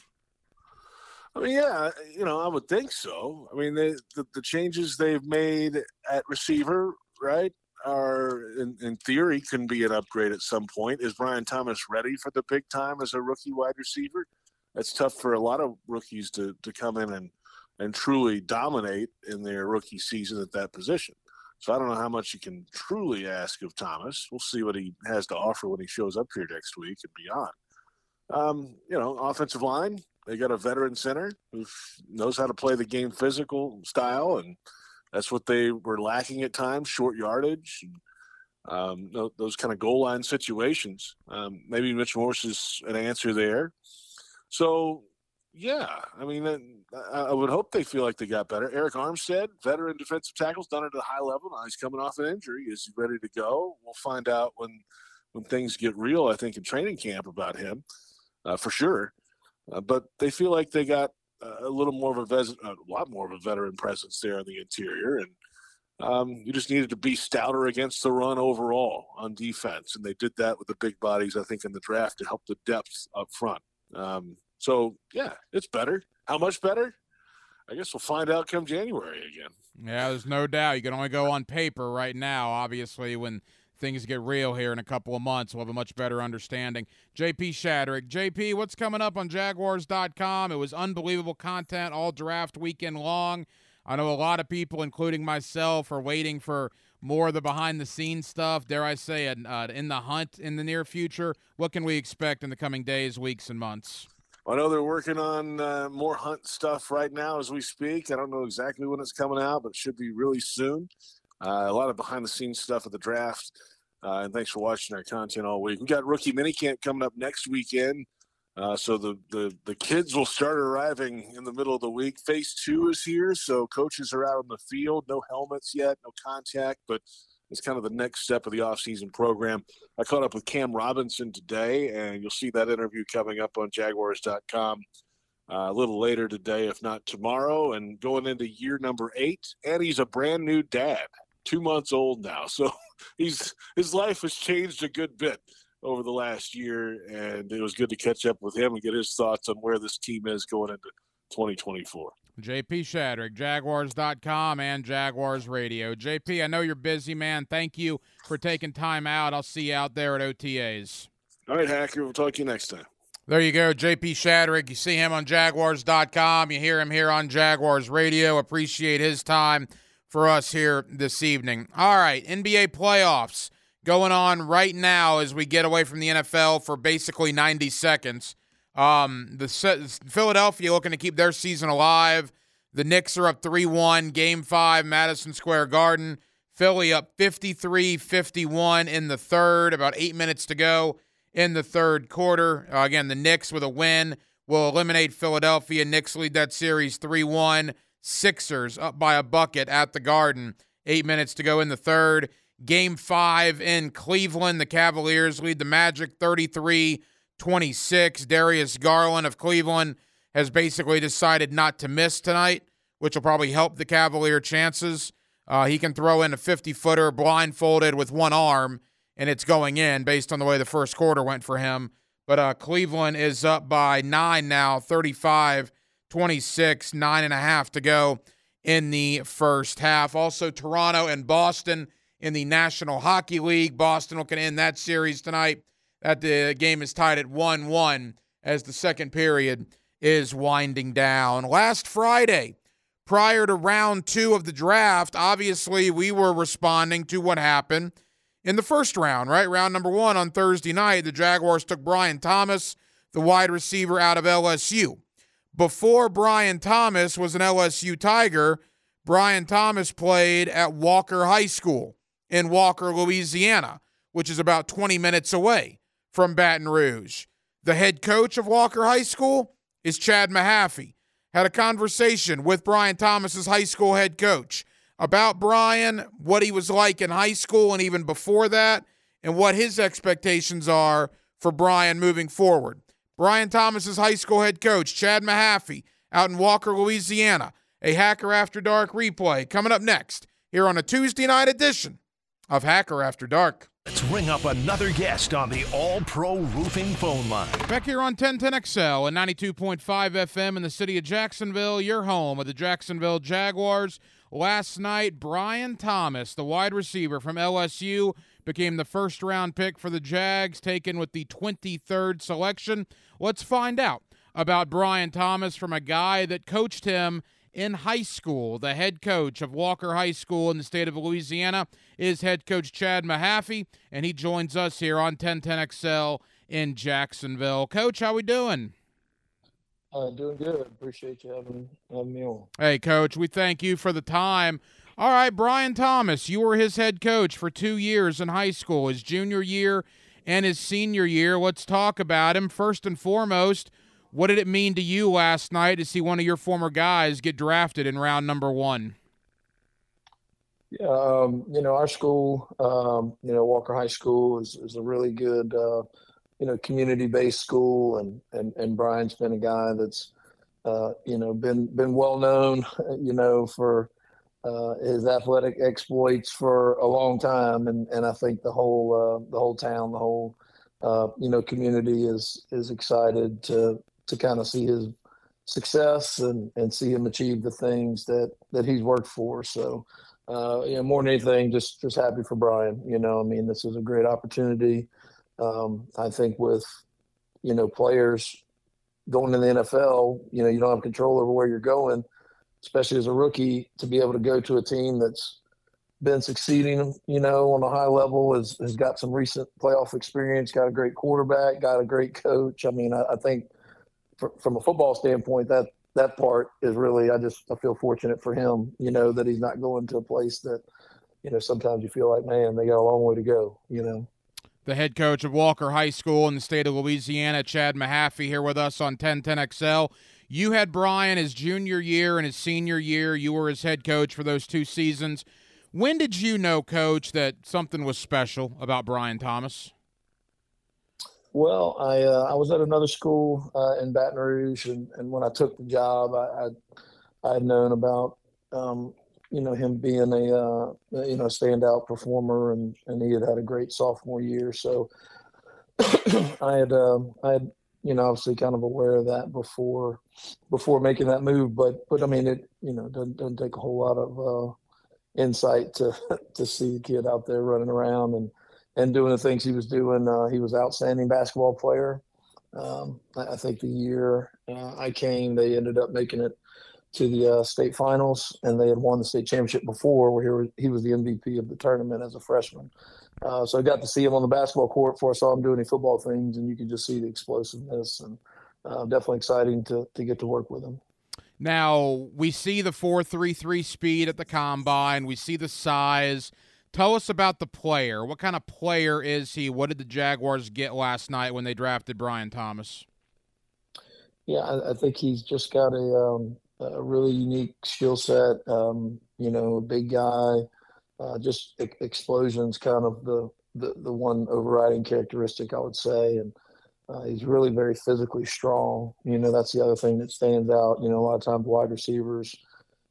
S4: I mean, yeah, you know, I would think so. I mean, they, the, the changes they've made at receiver, right, are in, in theory can be an upgrade at some point. Is Brian Thomas ready for the big time as a rookie wide receiver? That's tough for a lot of rookies to, to come in and, and truly dominate in their rookie season at that position. So I don't know how much you can truly ask of Thomas. We'll see what he has to offer when he shows up here next week and beyond. Um, you know, offensive line, they got a veteran center who knows how to play the game physical style, and that's what they were lacking at times, short yardage, and, um, those kind of goal line situations. Um, maybe Mitch Morse is an answer there. So, yeah, I mean, I would hope they feel like they got better. Eric Armstead, veteran defensive tackles, done it at a high level. Now he's coming off an injury. Is he ready to go? We'll find out when when things get real, I think, in training camp about him, uh, for sure. Uh, but they feel like they got a little more of a, ves- a lot more of a veteran presence there in the interior. And um, you just needed to be stouter against the run overall on defense. And they did that with the big bodies, I think, in the draft to help the depth up front. Um, so, yeah, it's better. How much better? I guess we'll find out come January again.
S2: Yeah, there's no doubt. You can only go on paper right now. Obviously, when things get real here in a couple of months, we'll have a much better understanding. J P Shadrick. J P, what's coming up on Jaguars dot com? It was unbelievable content all draft weekend long. I know a lot of people, including myself, are waiting for more of the behind-the-scenes stuff, dare I say, uh, in the hunt in the near future. What can we expect in the coming days, weeks, and months?
S4: I know they're working on uh, more hunt stuff right now as we speak. I don't know exactly when it's coming out, but it should be really soon. Uh, a lot of behind-the-scenes stuff at the draft. Uh, and thanks for watching our content all week. We got rookie minicamp coming up next weekend. Uh, so the, the, the kids will start arriving in the middle of the week. Phase two is here, so coaches are out on the field. No helmets yet, no contact, but it's kind of the next step of the offseason program. I caught up with Cam Robinson today, and you'll see that interview coming up on Jaguars dot com uh, a little later today, if not tomorrow, and going into year number eight. And he's a brand new dad, two months old now. So he's his life has changed a good bit over the last year, and it was good to catch up with him and get his thoughts on where this team is going into twenty twenty-four.
S2: J P Shadrick, Jaguars dot com and Jaguars Radio. J P, I know you're busy, man. Thank you for taking time out. I'll see you out there at O T As.
S4: All right, Hacker. We'll talk to you next time.
S2: There you go, J P Shadrick. You see him on Jaguars dot com. You hear him here on Jaguars Radio. Appreciate his time for us here this evening. All right, N B A playoffs going on right now as we get away from the N F L for basically ninety seconds. Um, the Philadelphia looking to keep their season alive. The Knicks are up three one, Game five, Madison Square Garden. Philly up fifty-three fifty-one in the third, about eight minutes to go in the third quarter. Uh, again, the Knicks with a win will eliminate Philadelphia. Knicks lead that series three one. Sixers up by a bucket at the Garden, eight minutes to go in the third. Game five in Cleveland. The Cavaliers lead the Magic thirty-three twenty-six. Darius Garland of Cleveland has basically decided not to miss tonight, which will probably help the Cavalier chances Uh, he can throw in a fifty-footer blindfolded with one arm, and it's going in based on the way the first quarter went for him. But uh, Cleveland is up by nine now, thirty-five twenty-six, nine and a half to go in the first half. Also, Toronto and Boston in the National Hockey League. Boston looking to end that series tonight. That the game is tied at one one as the second period is winding down. Last Friday, prior to round two of the draft, obviously we were responding to what happened in the first round, right? Round number one on Thursday night, the Jaguars took Brian Thomas, the wide receiver out of L S U. Before Brian Thomas was an L S U Tiger, Brian Thomas played at Walker High School in Walker, Louisiana, which is about twenty minutes away from Baton Rouge. The head coach of Walker High School is Chad Mahaffey. Had a conversation with Brian Thomas's high school head coach about Brian, what he was like in high school and even before that, and what his expectations are for Brian moving forward. Brian Thomas's high school head coach, Chad Mahaffey, out in Walker, Louisiana. A Hacker After Dark replay coming up next here on a Tuesday night edition of Hacker After Dark.
S1: Let's ring up another guest on the All-Pro Roofing phone line.
S2: Back here on ten ten X L and ninety-two point five F M in the city of Jacksonville, your home of the Jacksonville Jaguars. Last night, Brian Thomas, the wide receiver from L S U, became the first-round pick for the Jags, taken with the twenty-third selection. Let's find out about Brian Thomas from a guy that coached him in high school. The head coach of Walker High School in the state of Louisiana is head coach Chad Mahaffey, and he joins us here on ten ten X L in Jacksonville. Coach, how we doing?
S5: Uh, doing good. Appreciate you having, having me on.
S2: Hey, Coach, we thank you for the time. All right, Brian Thomas, you were his head coach for two years in high school, his junior year and his senior year. Let's talk about him. First and foremost, what did it mean to you last night to see one of your former guys get drafted in round number one?
S5: Yeah, um, you know, our school, um, you know, Walker High School is, is a really good, uh, you know, community-based school, and, and, and Brian's been a guy that's, uh, you know, been been well known, you know, for uh, his athletic exploits for a long time, and, and I think the whole uh, the whole town, the whole uh, you know community is is excited to to kind of see his success and, and see him achieve the things that, that he's worked for. So, uh, you know, more than anything, just, just happy for Brian. You know, I mean, this is a great opportunity. Um, I think with, you know, players going to the N F L, you know, you don't have control over where you're going, especially as a rookie, to be able to go to a team that's been succeeding, you know, on a high level, has, has got some recent playoff experience, got a great quarterback, got a great coach. I mean, I, I think, from a football standpoint, that that part is really, I just I feel fortunate for him, you know, that he's not going to a place that, you know, sometimes you feel like, man, they got a long way to go, you know.
S2: The head coach of Walker High School in the state of Louisiana, Chad Mahaffey, here with us on ten ten X L. You had Brian his junior year and his senior year. You were his head coach for those two seasons. When did you know, Coach, that something was special about Brian Thomas?
S5: Well, I uh, I was at another school uh, in Baton Rouge, and, and when I took the job, I I, I had known about um, you know him being a uh, you know standout performer, and, and he had had a great sophomore year. So I had um, I had you know obviously kind of aware of that before before making that move, but but I mean it you know doesn't, doesn't take a whole lot of uh, insight to to see a kid out there running around and. and doing the things he was doing. Uh, he was an outstanding basketball player. Um, I, I think the year uh, I came, they ended up making it to the uh, state finals, and they had won the state championship before, where he was, he was the M V P of the tournament as a freshman. Uh, so I got to see him on the basketball court before I saw him do any football things, and you could just see the explosiveness, and uh, definitely exciting to to get to work with him.
S2: Now, we see the four three three speed at the combine. We see the size. Tell us about the player. What kind of player is he? What did the Jaguars get last night when they drafted Brian Thomas?
S5: Yeah, I, I think he's just got a, um, a really unique skill set. Um, you know, a big guy, uh, just e- explosions, kind of the, the the one overriding characteristic, I would say. And uh, he's really very physically strong. You know, that's the other thing that stands out. You know, a lot of times wide receivers,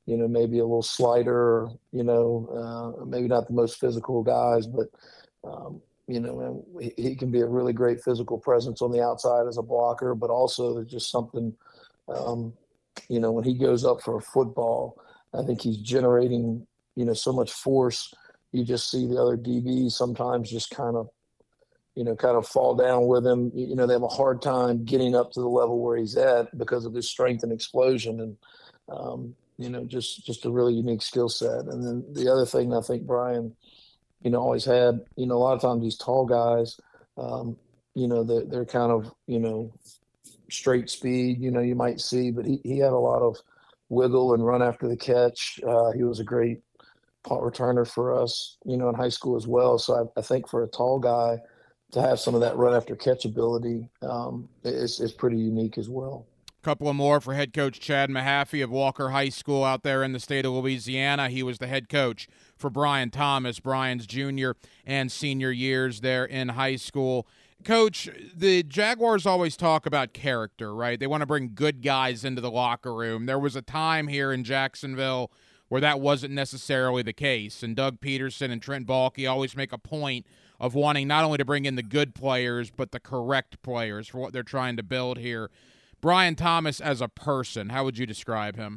S5: you know, maybe a little slighter, you know, uh, maybe not the most physical guys, but, um, you know, he, he can be a really great physical presence on the outside as a blocker, but also there's just something, um, you know, when he goes up for a football, I think he's generating, you know, so much force. You just see the other D Bs sometimes just kind of, you know, kind of fall down with him. You know, they have a hard time getting up to the level where he's at because of his strength and explosion. And, um, you know, just, just a really unique skill set. And then the other thing I think Brian, you know, always had, you know, a lot of times these tall guys, um, you know, they're, they're kind of, you know, straight speed, you know, you might see, but he, he had a lot of wiggle and run after the catch. Uh, he was a great punt returner for us, you know, in high school as well. So I, I think for a tall guy to have some of that run after catch ability um, is, is pretty unique as well.
S2: Couple of more for head coach Chad Mahaffey of Walker High School out there in the state of Louisiana. He was the head coach for Brian Thomas, Brian's junior and senior years there in high school. Coach, the Jaguars always talk about character, right? They want to bring good guys into the locker room. There was a time here in Jacksonville where that wasn't necessarily the case, and Doug Peterson and Trent Baalke always make a point of wanting not only to bring in the good players, but the correct players for what they're trying to build here. Brian Thomas as a person, how would you describe him?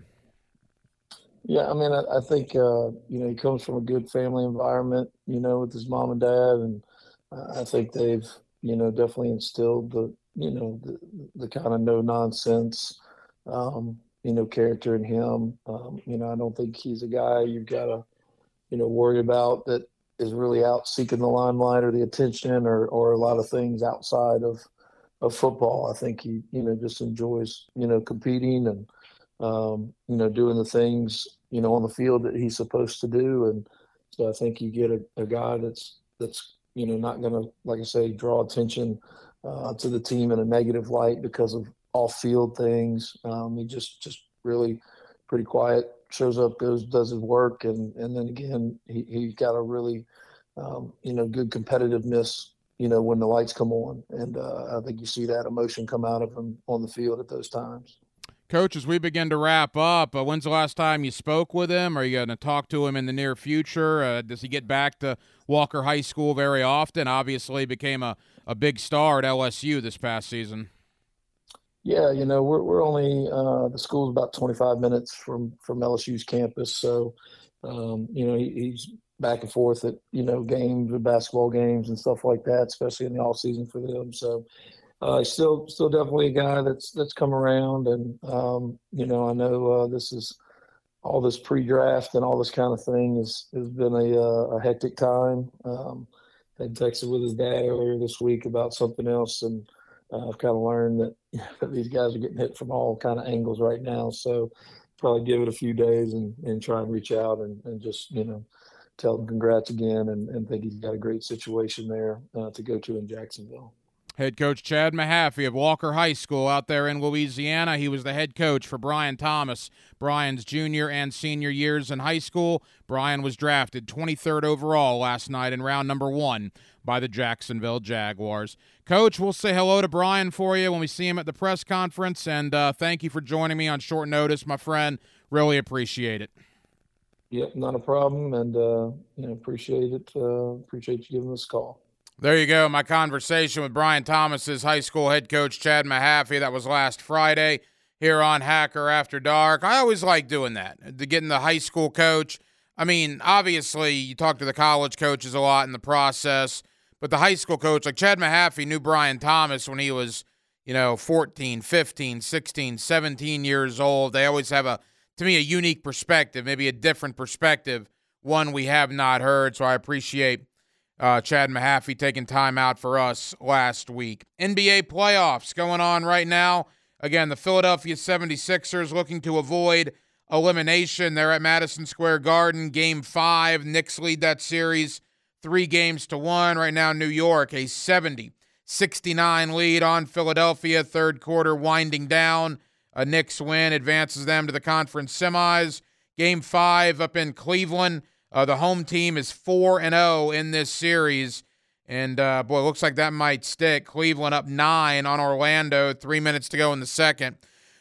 S5: Yeah, I mean, I, I think, uh, you know, he comes from a good family environment, you know, with his mom and dad. And uh, I think they've, you know, definitely instilled the, you know, the, the kind of no nonsense, um, you know, character in him. Um, you know, I don't think he's a guy you've got to, you know, worry about that is really out seeking the limelight or the attention or, or a lot of things outside of, of football. I think he, you know, just enjoys, you know, competing and, um, you know, doing the things, you know, on the field that he's supposed to do. And so I think you get a, a guy that's, that's, you know, not going to, like I say, draw attention uh, to the team in a negative light because of off-field things. Um, he just, just really pretty quiet, shows up, goes, does his work. And, and then again, he, he got a really, um, you know, good competitiveness, you know, when the lights come on. And uh, I think you see that emotion come out of him on the field at those times.
S2: Coach, as we begin to wrap up, uh, when's the last time you spoke with him? Are you going to talk to him in the near future? Uh, does he get back to Walker High School very often? Obviously became a, a big star at L S U this past season.
S5: Yeah, you know, we're we're only uh, the school's about twenty-five minutes from from L S U's campus, so um, you know he, he's back and forth at you know games, basketball games, and stuff like that, especially in the off season for them. So uh, he's still still definitely a guy that's that's come around, and um, you know I know uh, this is all this pre-draft and all this kind of thing has has been a, a hectic time. Um, I texted with his dad earlier this week about something else, and Uh, I've kind of learned that, you know, these guys are getting hit from all kind of angles right now. So probably give it a few days and, and try and reach out and, and just, you know, tell him congrats again and, and think he's got a great situation there uh, to go to in Jacksonville.
S2: Head coach Chad Mahaffey of Walker High School out there in Louisiana. He was the head coach for Brian Thomas, Brian's junior and senior years in high school. Brian was drafted twenty-third overall last night in round number one by the Jacksonville Jaguars. Coach, we'll say hello to Brian for you when we see him at the press conference, and uh, thank you for joining me on short notice, my friend. Really appreciate it.
S5: Yep, not a problem, and uh, you know, appreciate it. Uh, appreciate you giving us a call.
S2: There you go, my conversation with Brian Thomas's high school head coach, Chad Mahaffey. That was last Friday here on Hacker After Dark. I always like doing that, to getting the high school coach. I mean, obviously, you talk to the college coaches a lot in the process, but the high school coach, like Chad Mahaffey knew Brian Thomas when he was, you know, fourteen, fifteen, sixteen, seventeen years old. They always have, a, to me, a unique perspective, maybe a different perspective, one we have not heard, so I appreciate Uh, Chad Mahaffey taking time out for us last week. N B A playoffs going on right now. Again, the Philadelphia seventy-sixers looking to avoid elimination. They're at Madison Square Garden, game five. Knicks lead that series three games to one. Right now, New York, a seventy sixty-nine lead on Philadelphia. Third quarter winding down. A Knicks win advances them to the conference semis. Game five up in Cleveland. Uh, the home team is four and oh in this series, and, uh, boy, looks like that might stick. Cleveland up nine on Orlando, three minutes to go in the second.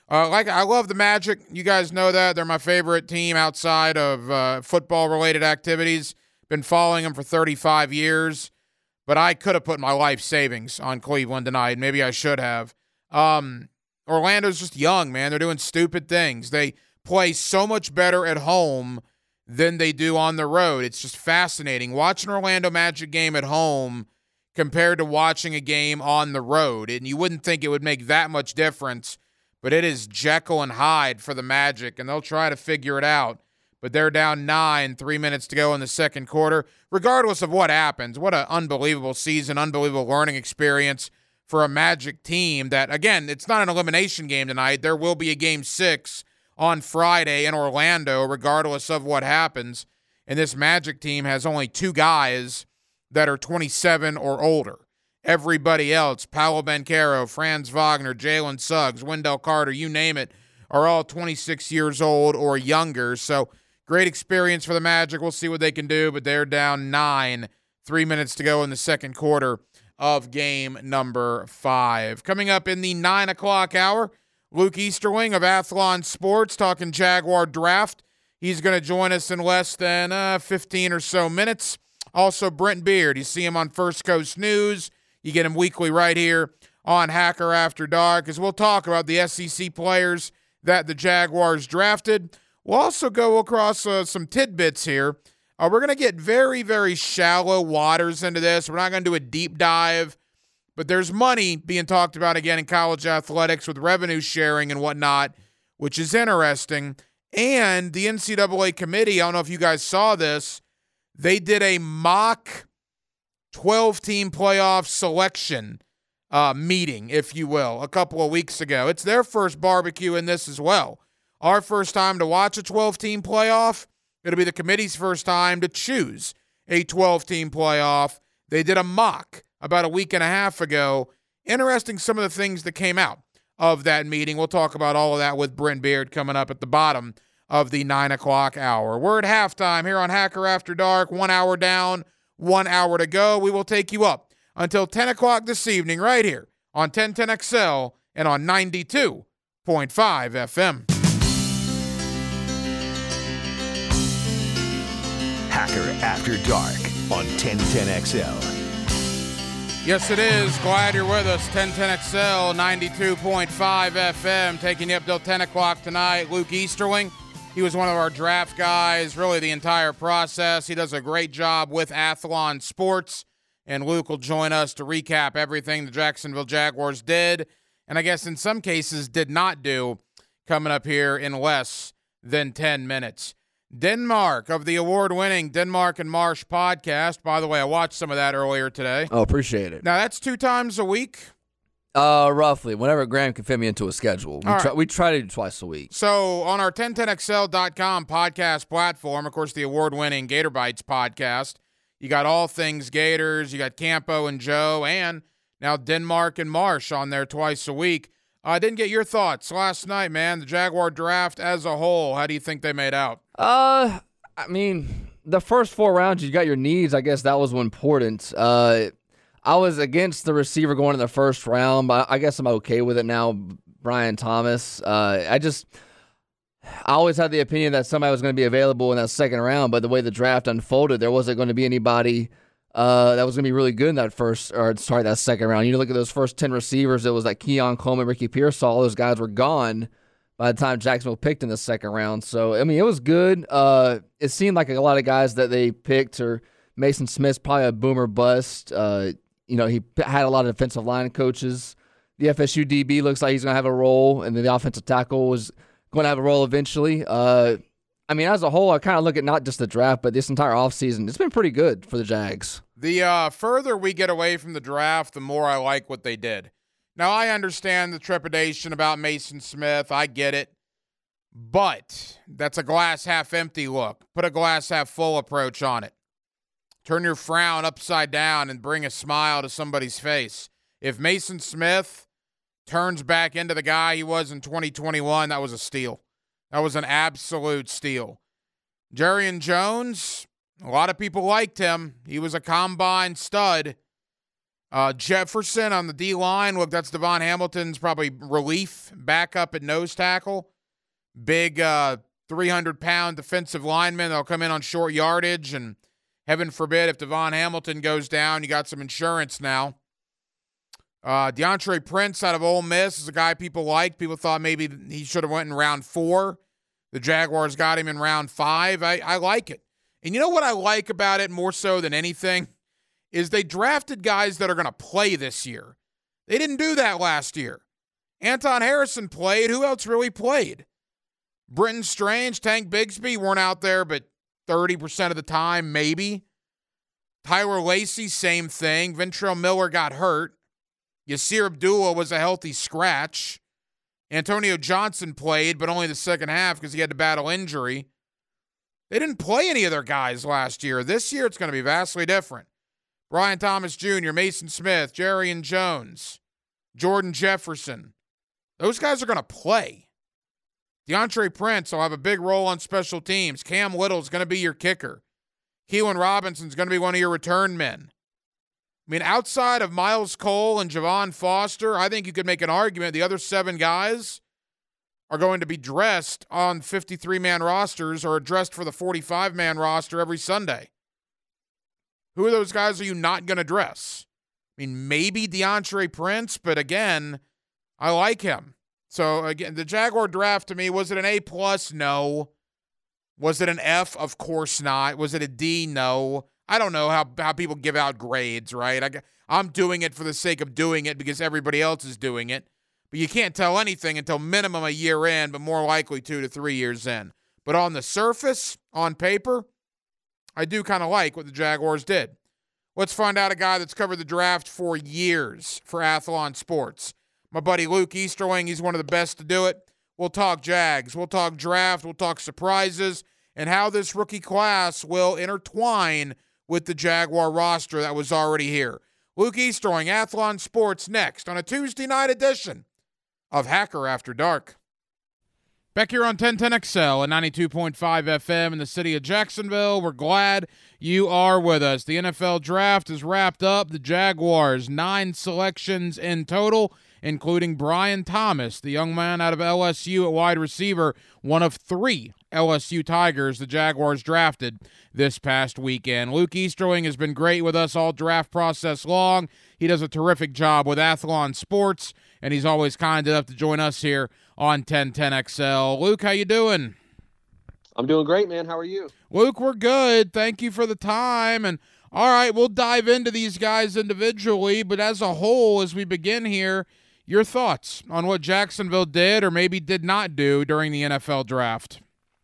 S2: Uh, like I love the Magic. You guys know that. They're my favorite team outside of uh, football-related activities. Been following them for thirty-five years. But I could have put my life savings on Cleveland tonight. Maybe I should have. Um, Orlando's just young, man. They're doing stupid things. They play so much better at home than they do on the road. It's just fascinating. Watching Orlando Magic game at home compared to watching a game on the road. And you wouldn't think it would make that much difference, but it is Jekyll and Hyde for the Magic, and they'll try to figure it out. But they're down nine, three minutes to go in the second quarter. Regardless of what happens, what an unbelievable season, unbelievable learning experience for a Magic team that, again, it's not an elimination game tonight. There will be a game six on Friday in Orlando, regardless of what happens. And this Magic team has only two guys that are twenty-seven or older. Everybody else, Paolo Banchero, Franz Wagner, Jalen Suggs, Wendell Carter, you name it, are all twenty-six years old or younger. So great experience for the Magic. We'll see what they can do, but they're down nine, three minutes to go in the second quarter of game number five. Coming up in the nine o'clock hour, Luke Easterling of Athlon Sports talking Jaguar draft. He's going to join us in less than uh, fifteen or so minutes. Also, Brent Beard. You see him on First Coast News. You get him weekly right here on Hacker After Dark, as we'll talk about the S E C players that the Jaguars drafted. We'll also go across uh, some tidbits here. Uh, we're going to get very, very shallow waters into this. We're not going to do a deep dive, but there's money being talked about again in college athletics with revenue sharing and whatnot, which is interesting. And the N C double A committee, I don't know if you guys saw this, they did a mock twelve-team playoff selection uh, meeting, if you will, a couple of weeks ago. It's their first barbecue in this as well. Our first time to watch a twelve-team playoff. It'll be the committee's first time to choose a twelve-team playoff. They did a mock about a week and a half ago. Interesting some of the things that came out of that meeting. We'll talk about all of that with Brent Beard coming up at the bottom of the nine o'clock hour. We're at halftime here on Hacker After Dark. One hour down, one hour to go. We will take you up until ten o'clock this evening right here on ten ten X L and on ninety-two point five F M.
S1: Hacker After Dark on ten ten X L.
S2: Yes, it is. Glad you're with us. ten ten X L, ninety-two point five F M, taking you up till ten o'clock tonight. Luke Easterling, he was one of our draft guys, really the entire process. He does a great job with Athlon Sports, and Luke will join us to recap everything the Jacksonville Jaguars did, and I guess in some cases did not do, coming up here in less than ten minutes. Denmark of the award-winning Denmark and Marsh podcast. By the way, I watched some of that earlier today.
S6: Oh, appreciate it.
S2: Now, that's two times a week?
S6: Uh, roughly. Whenever Graham can fit me into a schedule. We,
S2: All
S6: try,
S2: right.
S6: we try to do twice a week.
S2: So, on our ten ten X L dot com podcast platform, of course, the award-winning Gator Bites podcast, you got all things Gators, you got Campo and Joe, and now Denmark and Marsh on there twice a week. I uh, didn't get your thoughts last night, man. The Jaguar draft as a whole, how do you think they made out?
S6: Uh, I mean, the first four rounds, you got your needs. I guess that was important. Uh, I was against the receiver going in the first round, but I guess I'm okay with it now. Brian Thomas. Uh, I just, I always had the opinion that somebody was going to be available in that second round, but the way the draft unfolded, there wasn't going to be anybody uh, that was going to be really good in that first, or sorry, that second round. You look at those first ten receivers, it was like Keon Coleman, Ricky Pearsall, all those guys were gone by the time Jacksonville picked in the second round. So, I mean, it was good. Uh, it seemed like a lot of guys that they picked, or Mason Smith's probably a boomer bust. Uh, you know, he had a lot of defensive line coaches. The F S U D B looks like he's going to have a role, and then the offensive tackle was going to have a role eventually. Uh, I mean, as a whole, I kind of look at not just the draft, but this entire offseason, it's been pretty good for the Jags.
S2: The uh, further we get away from the draft, the more I like what they did. Now, I understand the trepidation about Mason Smith. I get it. But that's a glass half empty look. Put a glass half full approach on it. Turn your frown upside down and bring a smile to somebody's face. If Mason Smith turns back into the guy he was in twenty twenty-one, that was a steal. That was an absolute steal. Jerrion Jones, a lot of people liked him. He was a combine stud. Uh, Jefferson on the D-line. Look, that's Devon Hamilton's probably relief backup at nose tackle. Big uh, three hundred pound defensive lineman that'll come in on short yardage. And heaven forbid if Devon Hamilton goes down, you got some insurance now. Uh, DeAndre Prince out of Ole Miss is a guy people like. People thought maybe he should have went in round four. The Jaguars got him in round five. I, I like it. And you know what I like about it more so than anything? Is they drafted guys that are going to play this year. They didn't do that last year. Anton Harrison played. Who else really played? Britton Strange, Tank Bigsby weren't out there, but thirty percent of the time, maybe. Tyler Lacey, same thing. Ventrell Miller got hurt. Yasir Abdullah was a healthy scratch. Antonio Johnson played, but only the second half because he had to battle injury. They didn't play any of their guys last year. This year, it's going to be vastly different. Brian Thomas Junior, Mason Smith, Jarian Jones, Jordan Jefferson. Those guys are going to play. DeAndre Prince will have a big role on special teams. Cam Little is going to be your kicker. Keelan Robinson is going to be one of your return men. I mean, outside of Miles Cole and Javon Foster, I think you could make an argument the other seven guys are going to be dressed on fifty-three man rosters or dressed for the forty-five man roster every Sunday. Who of those guys are you not going to dress? I mean, maybe DeAndre Prince, but again, I like him. So, again, the Jaguar draft to me, was it an A plus? No. Was it an F? Of course not. Was it a D? No. I don't know how, how people give out grades, right? I, I'm doing it for the sake of doing it because everybody else is doing it. But you can't tell anything until minimum a year in, but more likely two to three years in. But on the surface, on paper, I do kind of like what the Jaguars did. Let's find out a guy that's covered the draft for years for Athlon Sports. My buddy Luke Easterling, he's one of the best to do it. We'll talk Jags, we'll talk draft, we'll talk surprises, and how this rookie class will intertwine with the Jaguar roster that was already here. Luke Easterling, Athlon Sports, next on a Tuesday night edition of Hacker After Dark. Back here on ten ten X L at ninety-two point five F M in the city of Jacksonville. We're glad you are with us. The N F L draft is wrapped up. The Jaguars, nine selections in total, including Brian Thomas, the young man out of L S U at wide receiver, one of three L S U Tigers the Jaguars drafted this past weekend. Luke Easterling has been great with us all draft process long. He does a terrific job with Athlon Sports, and he's always kind enough to join us here on ten ten X L. Luke, how you doing?
S7: I'm doing great, man. How are you?
S2: Luke, we're good. Thank you for the time. And all right, we'll dive into these guys individually, but as a whole, as we begin here, your thoughts on what Jacksonville did or maybe did not do during the N F L draft?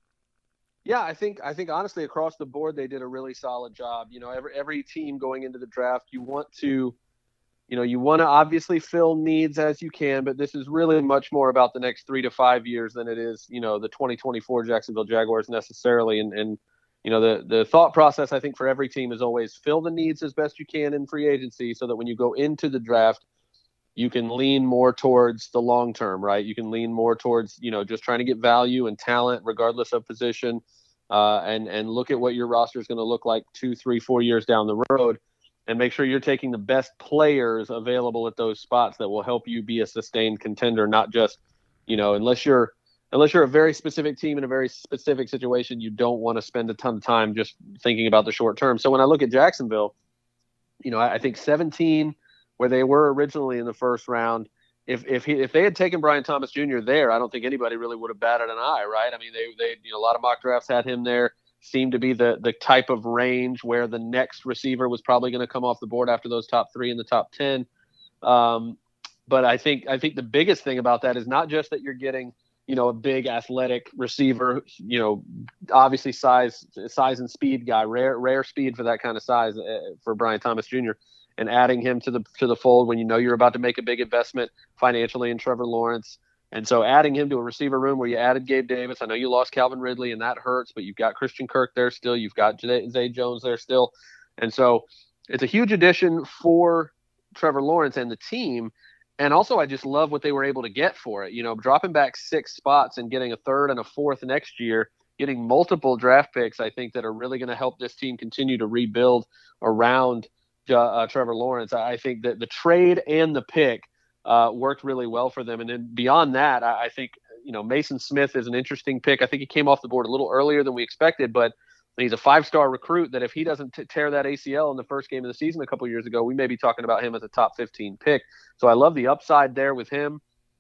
S7: Yeah, I think I think honestly across the board they did a really solid job. You know, every every team going into the draft, you want to You know, you want to obviously fill needs as you can, but this is really much more about the next three to five years than it is, you know, the twenty twenty-four Jacksonville Jaguars necessarily. And, and you know, the, the thought process, I think, for every team is always fill the needs as best you can in free agency so that when you go into the draft, you can lean more towards the long term, right? You can lean more towards, you know, just trying to get value and talent regardless of position, uh, and, and look at what your roster is going to look like two, three, four years down the road. And make sure you're taking the best players available at those spots that will help you be a sustained contender, not just, you know, unless you're unless you're a very specific team in a very specific situation, you don't want to spend a ton of time just thinking about the short term. So when I look at Jacksonville, you know, I, I think seventeen, where they were originally in the first round, if if he if they had taken Brian Thomas Junior there, I don't think anybody really would have batted an eye, right? I mean, they they you know, a lot of mock drafts had him there. Seemed to be the the type of range where the next receiver was probably going to come off the board after those top three in the top ten. Um, but I think I think the biggest thing about that is not just that you're getting, you know, a big athletic receiver, you know, obviously size size and speed guy, rare rare speed for that kind of size uh, for Brian Thomas Junior, and adding him to the to the fold when you know you're about to make a big investment financially in Trevor Lawrence. And so adding him to a receiver room where you added Gabe Davis, I know you lost Calvin Ridley and that hurts, but you've got Christian Kirk there still. You've got Zay Jones there still. And so it's a huge addition for Trevor Lawrence and the team. And also I just love what they were able to get for it. You know, dropping back six spots and getting a third and a fourth next year, getting multiple draft picks, I think that are really going to help this team continue to rebuild around uh, Trevor Lawrence. I think that the trade and the pick uh, worked really well for them. And then beyond that, I, I think, you know, Mason Smith is an interesting pick. I think he came off the board a little earlier than we expected, but he's a five-star recruit that if he doesn't t- tear that A C L in the first game of the season a couple years ago, we may be talking about him as a top fifteen pick. So I love the upside there with him.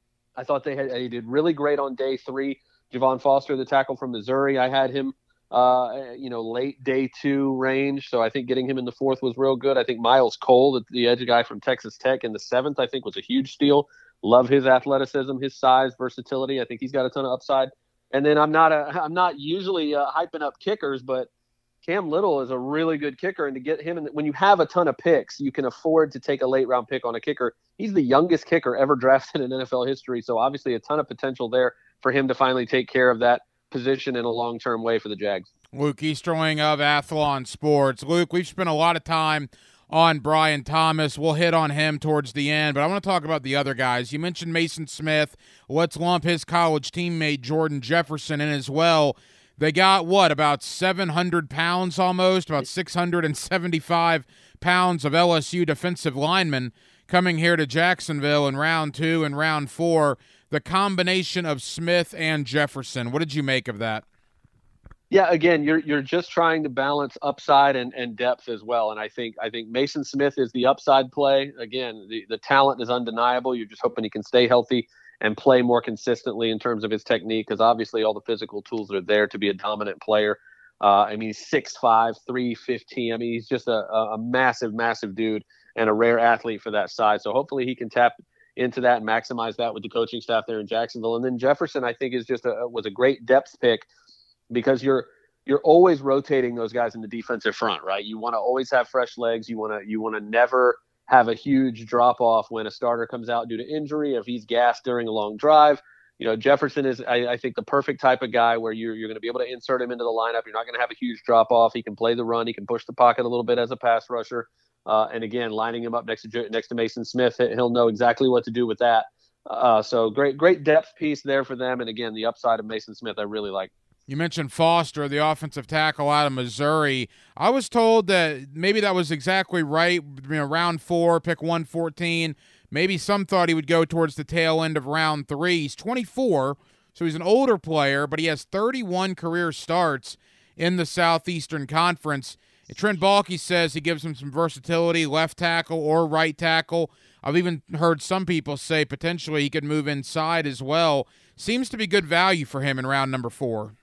S7: I thought they had, he did really great on day three. Javon Foster, the tackle from Missouri, I had him, uh, you know, late day two range. So I think getting him in the fourth was real good. I think Miles Cole, the, the edge guy from Texas Tech, in the seventh, I think was a huge steal. Love his athleticism, his size, versatility. I think he's got a ton of upside. And then I'm not a, I'm not usually uh, hyping up kickers, but Cam Little is a really good kicker, and to get him in, when you have a ton of picks, you can afford to take a late round pick on a kicker. He's the youngest kicker ever drafted in N F L history, so obviously a ton of potential there for him to finally take care of that position in a long term way for the Jags.
S2: Luke Easterling of Athlon Sports. Luke, we've spent a lot of time on Brian Thomas. We'll hit on him towards the end, but I want to talk about the other guys. You mentioned Mason Smith. Let's lump his college teammate Jordan Jefferson in as well. They got, what, about seven hundred pounds almost, about six hundred seventy-five pounds of L S U defensive linemen coming here to Jacksonville in round two and round four. The combination of Smith and Jefferson, what did you make of that?
S7: Yeah, again, you're you're just trying to balance upside and, and depth as well. And I think I think Mason Smith is the upside play. Again, the, the talent is undeniable. You're just hoping he can stay healthy and play more consistently in terms of his technique, because obviously all the physical tools are there to be a dominant player. Uh, I mean, he's six five, three fifteen. I mean, he's just a, a massive, massive dude and a rare athlete for that size. So hopefully he can tap into that and maximize that with the coaching staff there in Jacksonville. And then Jefferson, I think, is just a, was a great depth pick, because you're you're always rotating those guys in the defensive front, right? You want to always have fresh legs. You want to you want to never have a huge drop off when a starter comes out due to injury, if he's gassed during a long drive. You know, Jefferson is, I, I think, the perfect type of guy where you're you're going to be able to insert him into the lineup. You're not going to have a huge drop off. He can play the run. He can push the pocket a little bit as a pass rusher. Uh, and again, lining him up next to next to Mason Smith, he'll know exactly what to do with that. Uh, so great, great depth piece there for them. And again, the upside of Mason Smith, I really like.
S2: You mentioned Foster, the offensive tackle out of Missouri. I was told that maybe that was exactly right. You know, round four, pick one fourteen. Maybe some thought he would go towards the tail end of round three. He's twenty-four, so he's an older player, but he has thirty-one career starts in the Southeastern Conference. Trent Baalke says he gives him some versatility, left tackle or right tackle. I've even heard some people say potentially he could move inside as well. Seems to be good value for him in round number four.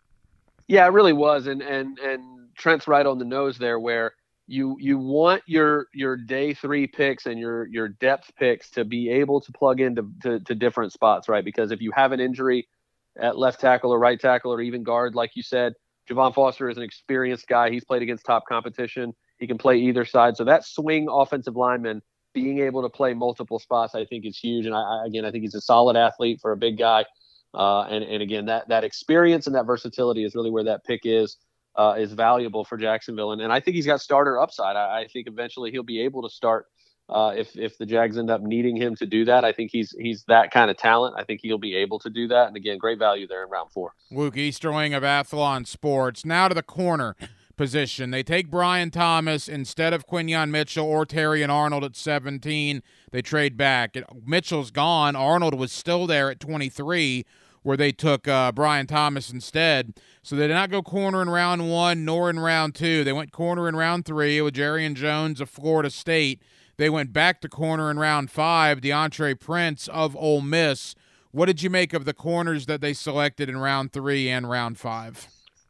S7: Yeah, it really was, and and and Trent's right on the nose there, where you you want your your day three picks and your your depth picks to be able to plug into to, to different spots, right? Because if you have an injury at left tackle or right tackle or even guard, like you said, Javon Foster is an experienced guy. He's played against top competition. He can play either side. So that swing offensive lineman being able to play multiple spots, I think, is huge. And I, I again, I think he's a solid athlete for a big guy. Uh, and, and again, that that experience and that versatility is really where that pick is uh, is valuable for Jacksonville. And, and I think he's got starter upside. I, I think eventually he'll be able to start uh, if if the Jags end up needing him to do that. I think he's he's that kind of talent. I think he'll be able to do that. And again, great value there in round four.
S2: Luke Easterling of Athlon Sports. Now to the corner position. They take Brian Thomas instead of Quinyon Mitchell or Terrion Arnold at seventeen. They trade back. Mitchell's gone. Arnold was still there at twenty-three, where they took uh, Brian Thomas instead. So they did not go corner in round one nor in round two. They went corner in round three with Jarian Jones of Florida State. They went back to corner in round five, DeAndre Prince of Ole Miss. What did you make of the corners that they selected in round three and round five?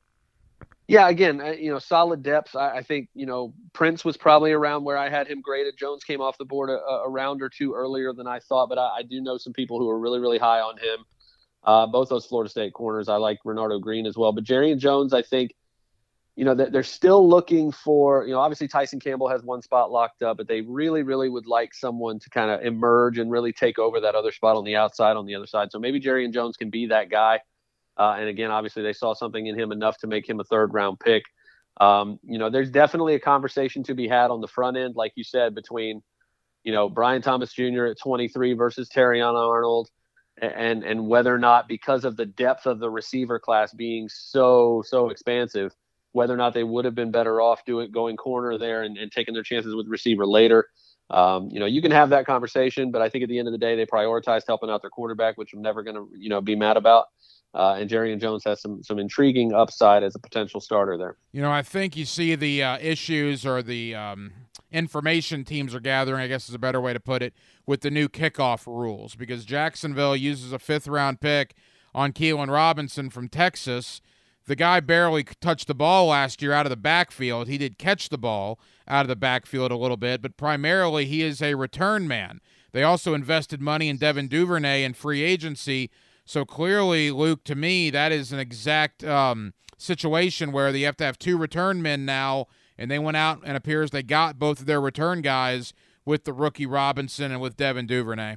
S7: Yeah, again, you know, solid depth. I, I think, you know, Prince was probably around where I had him graded. Jones came off the board a, a round or two earlier than I thought, but I, I do know some people who are really, really high on him. Uh, both those Florida State corners. I like Renardo Green as well. But Jarian Jones, I think, you know, they're still looking for, you know, obviously Tyson Campbell has one spot locked up, but they really, really would like someone to kind of emerge and really take over that other spot on the outside, on the other side. So maybe Jarian Jones can be that guy. Uh, and again, obviously they saw something in him enough to make him a third round pick. Um, you know, there's definitely a conversation to be had on the front end, like you said, between, you know, Brian Thomas Junior at twenty-three versus Terrion Arnold. And and whether or not, because of the depth of the receiver class being so, so expansive, whether or not they would have been better off doing going corner there and, and taking their chances with receiver later. Um, you know, you can have that conversation, but I think at the end of the day, they prioritized helping out their quarterback, which I'm never going to, you know, be mad about. Uh, and Jerry and Jones has some some intriguing upside as a potential starter there.
S2: You know, I think you see the uh, issues or the um, information teams are gathering, I guess is a better way to put it, with the new kickoff rules, because Jacksonville uses a fifth-round pick on Keelan Robinson from Texas. The guy barely touched the ball last year out of the backfield. He did catch the ball out of the backfield a little bit, but primarily he is a return man. They also invested money in Devin Duvernay in free agency. So clearly, Luke, to me, that is an exact um, situation where they have to have two return men now, and they went out and appears they got both of their return guys with the rookie Robinson and with Devin Duvernay.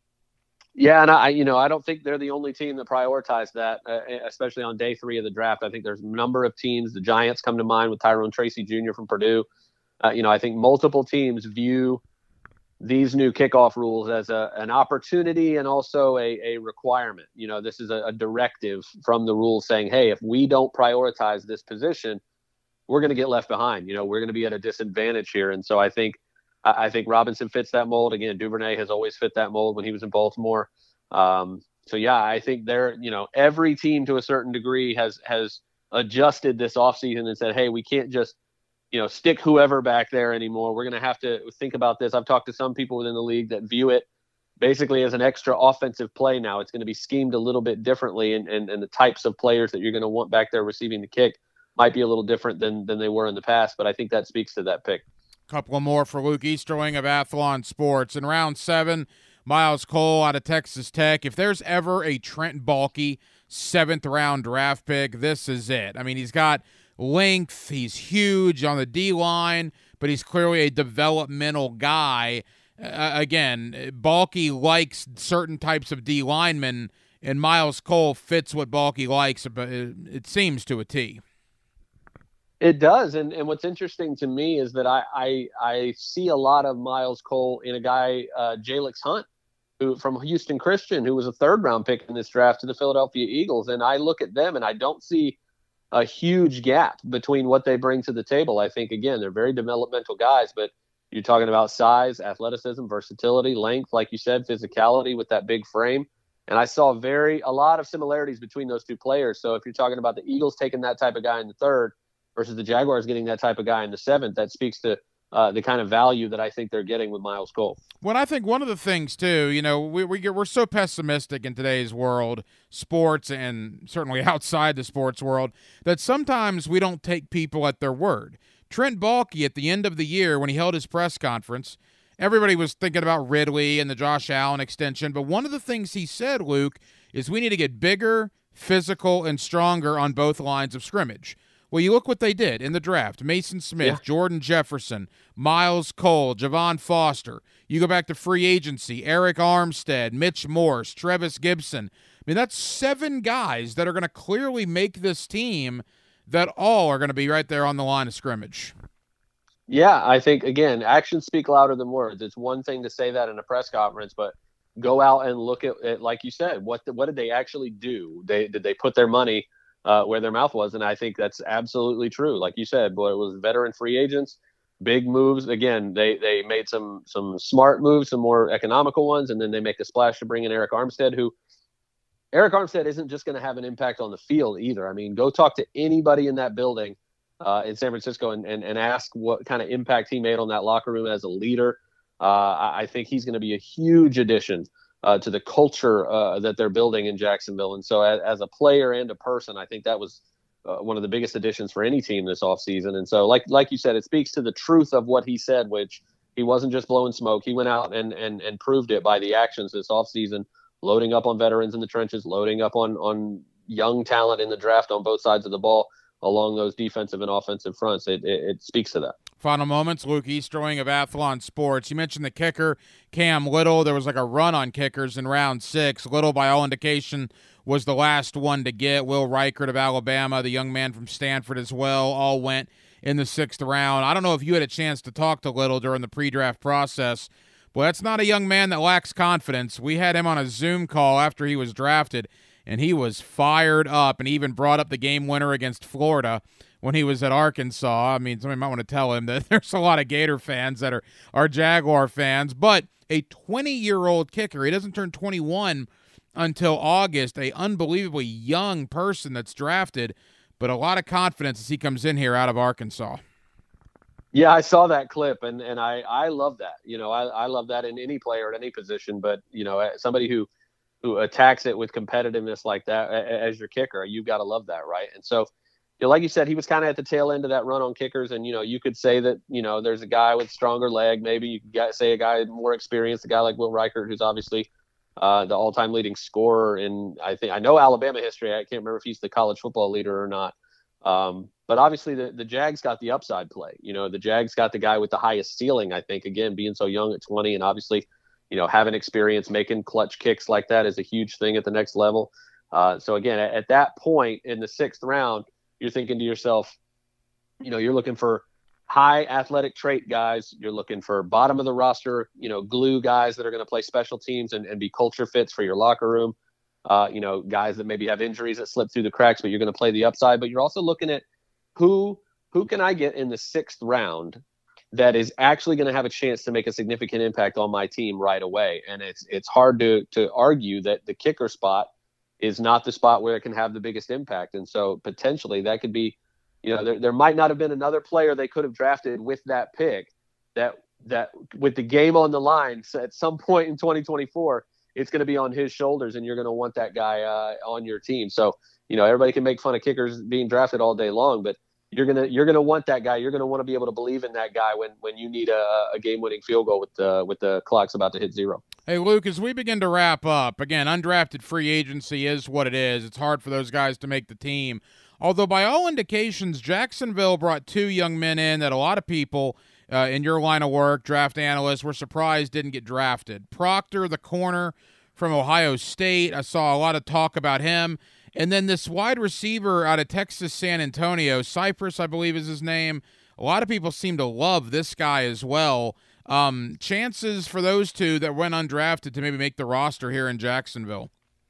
S7: Yeah, and I, you know, I don't think they're the only team that prioritized that, uh, especially on day three of the draft. I think there's a number of teams. The Giants come to mind with Tyrone Tracy Junior from Purdue. Uh, you know, I think multiple teams view these new kickoff rules as a, an opportunity and also a, a requirement. You know, this is a, a directive from the rules saying, hey, if we don't prioritize this position, we're going to get left behind. You know, we're going to be at a disadvantage here. And so I think, I think Robinson fits that mold. Again, Duvernay has always fit that mold when he was in Baltimore. Um, so, yeah, I think they're, you know, every team to a certain degree has has adjusted this offseason and said, hey, we can't just, you know, stick whoever back there anymore. We're going to have to think about this. I've talked to some people within the league that view it basically as an extra offensive play now. It's going to be schemed a little bit differently, and, and, and the types of players that you're going to want back there receiving the kick might be a little different than than they were in the past. But I think that speaks to that pick.
S2: Couple of more for Luke Easterling of Athlon Sports. In round seven, Miles Cole out of Texas Tech. If there's ever a Trent Baalke seventh-round draft pick, this is it. I mean, he's got length. He's huge on the D-line, but he's clearly a developmental guy. Uh, again, Baalke likes certain types of D-linemen, and Miles Cole fits what Baalke likes, but it, it seems to a T.
S7: It does, and, and what's interesting to me is that I, I I see a lot of Miles Cole in a guy, uh, Jalix Hunt, who from Houston Christian, who was a third-round pick in this draft to the Philadelphia Eagles, and I look at them and I don't see a huge gap between what they bring to the table. I think, again, they're very developmental guys, but you're talking about size, athleticism, versatility, length, like you said, physicality with that big frame, and I saw very a lot of similarities between those two players. So if you're talking about the Eagles taking that type of guy in the third, versus the Jaguars getting that type of guy in the seventh, that speaks to uh, the kind of value that I think they're getting with Miles Cole.
S2: Well, I think one of the things, too, you know, we, we get, we're so pessimistic in today's world, sports and certainly outside the sports world, that sometimes we don't take people at their word. Trent Baalke, at the end of the year, when he held his press conference, everybody was thinking about Ridley and the Josh Allen extension, but one of the things he said, Luke, is we need to get bigger, physical, and stronger on both lines of scrimmage. Well, you look what they did in the draft. Mason Smith, yeah. Jordan Jefferson, Miles Cole, Javon Foster. You go back to free agency, Eric Armstead, Mitch Morse, Trevis Gibson. I mean, that's seven guys that are going to clearly make this team that all are going to be right there on the line of scrimmage.
S7: Yeah, I think, again, actions speak louder than words. It's one thing to say that in a press conference, but go out and look at it, like you said. What the, what did they actually do? They Did they put their money Uh, where their mouth was, and I think that's absolutely true. Like you said, boy, it was veteran free agents, big moves. Again, they they made some some smart moves, some more economical ones, and then they make a splash to bring in Eric Armstead, who Eric Armstead isn't just going to have an impact on the field either. I mean, go talk to anybody in that building uh, in San Francisco and, and and ask what kind of impact he made on that locker room as a leader. Uh, I, I think he's going to be a huge addition Uh, to the culture uh, that they're building in Jacksonville. And so as, as a player and a person, I think that was uh, one of the biggest additions for any team this offseason. And so like like you said, it speaks to the truth of what he said, which he wasn't just blowing smoke. He went out and and, and proved it by the actions this offseason, loading up on veterans in the trenches, loading up on, on young talent in the draft on both sides of the ball along those defensive and offensive fronts. It, it, it speaks to that.
S2: Final moments, Luke Easterling of Athlon Sports. You mentioned the kicker, Cam Little. There was like a run on kickers in round six. Little, by all indication, was the last one to get. Will Reichert of Alabama, the young man from Stanford as well, all went in the sixth round. I don't know if you had a chance to talk to Little during the pre-draft process, but that's not a young man that lacks confidence. We had him on a Zoom call after he was drafted, and he was fired up and even brought up the game winner against Florida when he was at Arkansas. I mean, somebody might want to tell him that there's a lot of Gator fans that are, are Jaguar fans. But a twenty-year-old kicker, he doesn't turn twenty-one until August, a unbelievably young person that's drafted, but a lot of confidence as he comes in here out of Arkansas.
S7: Yeah, I saw that clip, and, and I, I love that. You know, I, I love that in any player at any position, but, you know, somebody who, who attacks it with competitiveness like that as your kicker, you've got to love that, right? And so, you know, like you said, he was kind of at the tail end of that run on kickers, and, you know, you could say that, you know, there's a guy with stronger leg. Maybe you could say a guy more experienced, a guy like Will Reichert, who's obviously uh, the all-time leading scorer in, I think, I know Alabama history. I can't remember if he's the college football leader or not. Um, but obviously the, the Jags got the upside play. You know, the Jags got the guy with the highest ceiling, I think, again, being so young at twenty, and obviously, you know, having experience making clutch kicks like that is a huge thing at the next level. Uh, so again, at, at that point in the sixth round, you're thinking to yourself, you know, you're looking for high athletic trait guys. You're looking for bottom of the roster, you know, glue guys that are going to play special teams and, and be culture fits for your locker room. Uh, you know, guys that maybe have injuries that slip through the cracks, but you're going to play the upside. But you're also looking at who who can I get in the sixth round that is actually going to have a chance to make a significant impact on my team right away. And it's it's hard to to argue that the kicker spot is not the spot where it can have the biggest impact. And so potentially that could be, you know, there there might not have been another player they could have drafted with that pick that that with the game on the line. So at some point in twenty twenty-four, it's going to be on his shoulders, and you're going to want that guy uh, on your team. So, you know, everybody can make fun of kickers being drafted all day long, but you're going to, you're going to want that guy. You're going to want to be able to believe in that guy when, when you need a, a game winning field goal with the, with the clock's about to hit zero.
S2: Hey, Luke, as we begin to wrap up, again, undrafted free agency is what it is. It's hard for those guys to make the team. Although by all indications, Jacksonville brought two young men in that a lot of people Uh, in your line of work, draft analysts, were surprised didn't get drafted. Proctor, the corner from Ohio State, I saw a lot of talk about him. And then this wide receiver out of Texas San Antonio, Cypress, I believe is his name. A lot of people seem to love this guy as well. Um, chances for those two that went undrafted to maybe make the roster here in Jacksonville.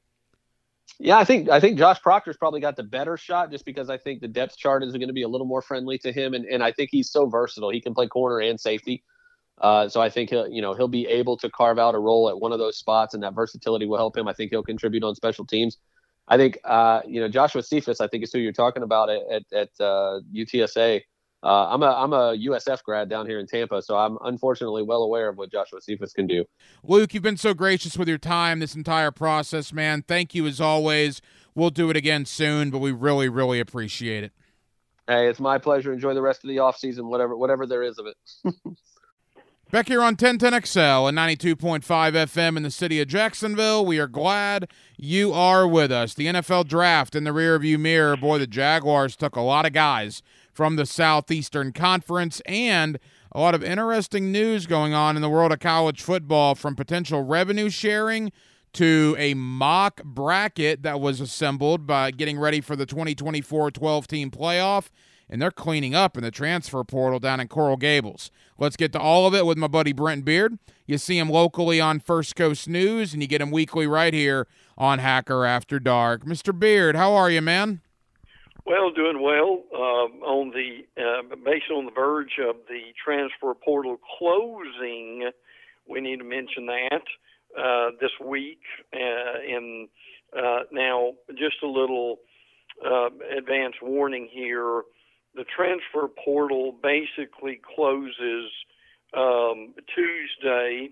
S7: Yeah, I think I think Josh Proctor's probably got the better shot just because I think the depth chart is going to be a little more friendly to him, and, and I think he's so versatile. He can play corner and safety, uh, so I think he'll you know he'll be able to carve out a role at one of those spots, and that versatility will help him. I think he'll contribute on special teams. I think uh, you know Joshua Cephas, I think is who you're talking about at at, at uh, U T S A. Uh, I'm a I'm a U S F grad down here in Tampa, so I'm unfortunately well aware of what Joshua Cephas can do.
S2: Luke, you've been so gracious with your time this entire process, man. Thank you as always. We'll do it again soon, but we really, really appreciate it.
S7: Hey, it's my pleasure. Enjoy the rest of the off season, whatever whatever there is of it.
S2: Back here on ten ten X L and ninety-two point five F M in the city of Jacksonville, we are glad you are with us. The N F L draft in the rearview mirror. Boy, the Jaguars took a lot of guys from the Southeastern Conference, and a lot of interesting news going on in the world of college football, from potential revenue sharing to a mock bracket that was assembled by getting ready for the twenty twenty-four twelve-team playoff, and they're cleaning up in the transfer portal down in Coral Gables. Let's get to all of it with my buddy Brent Beard. You see him locally on First Coast News, and you get him weekly right here on Hacker After Dark. Mister Beard, how are you, man?
S8: Well, doing well. Uh, on the uh, based on the verge of the transfer portal closing, we need to mention that uh, this week. Uh, and uh, now, just a little uh, advance warning here: the transfer portal basically closes um, Tuesday,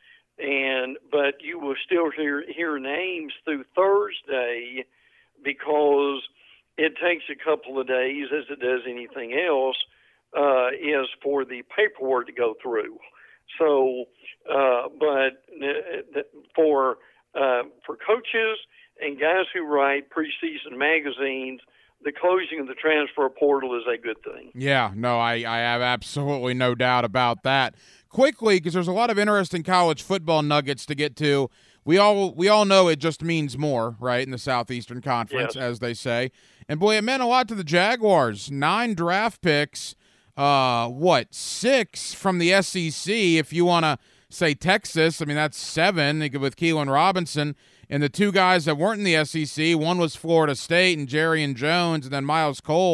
S8: and but you will still hear hear names through Thursday, because it takes a couple of days, as it does anything else, uh, is for the paperwork to go through. So, uh, but for uh, for coaches and guys who write preseason magazines, the closing of the transfer portal is a good thing.
S2: Yeah, no, I, I have absolutely no doubt about that. Quickly, because there's a lot of interesting college football nuggets to get to. We all we all know it just means more, right, in the Southeastern Conference, yes, as they say. And, boy, it meant a lot to the Jaguars. Nine draft picks, uh, what, six from the S E C, if you want to say Texas. I mean, that's seven with Keelan Robinson. And the two guys that weren't in the S E C, one was Florida State and Jerry and Jones, and then Miles Cole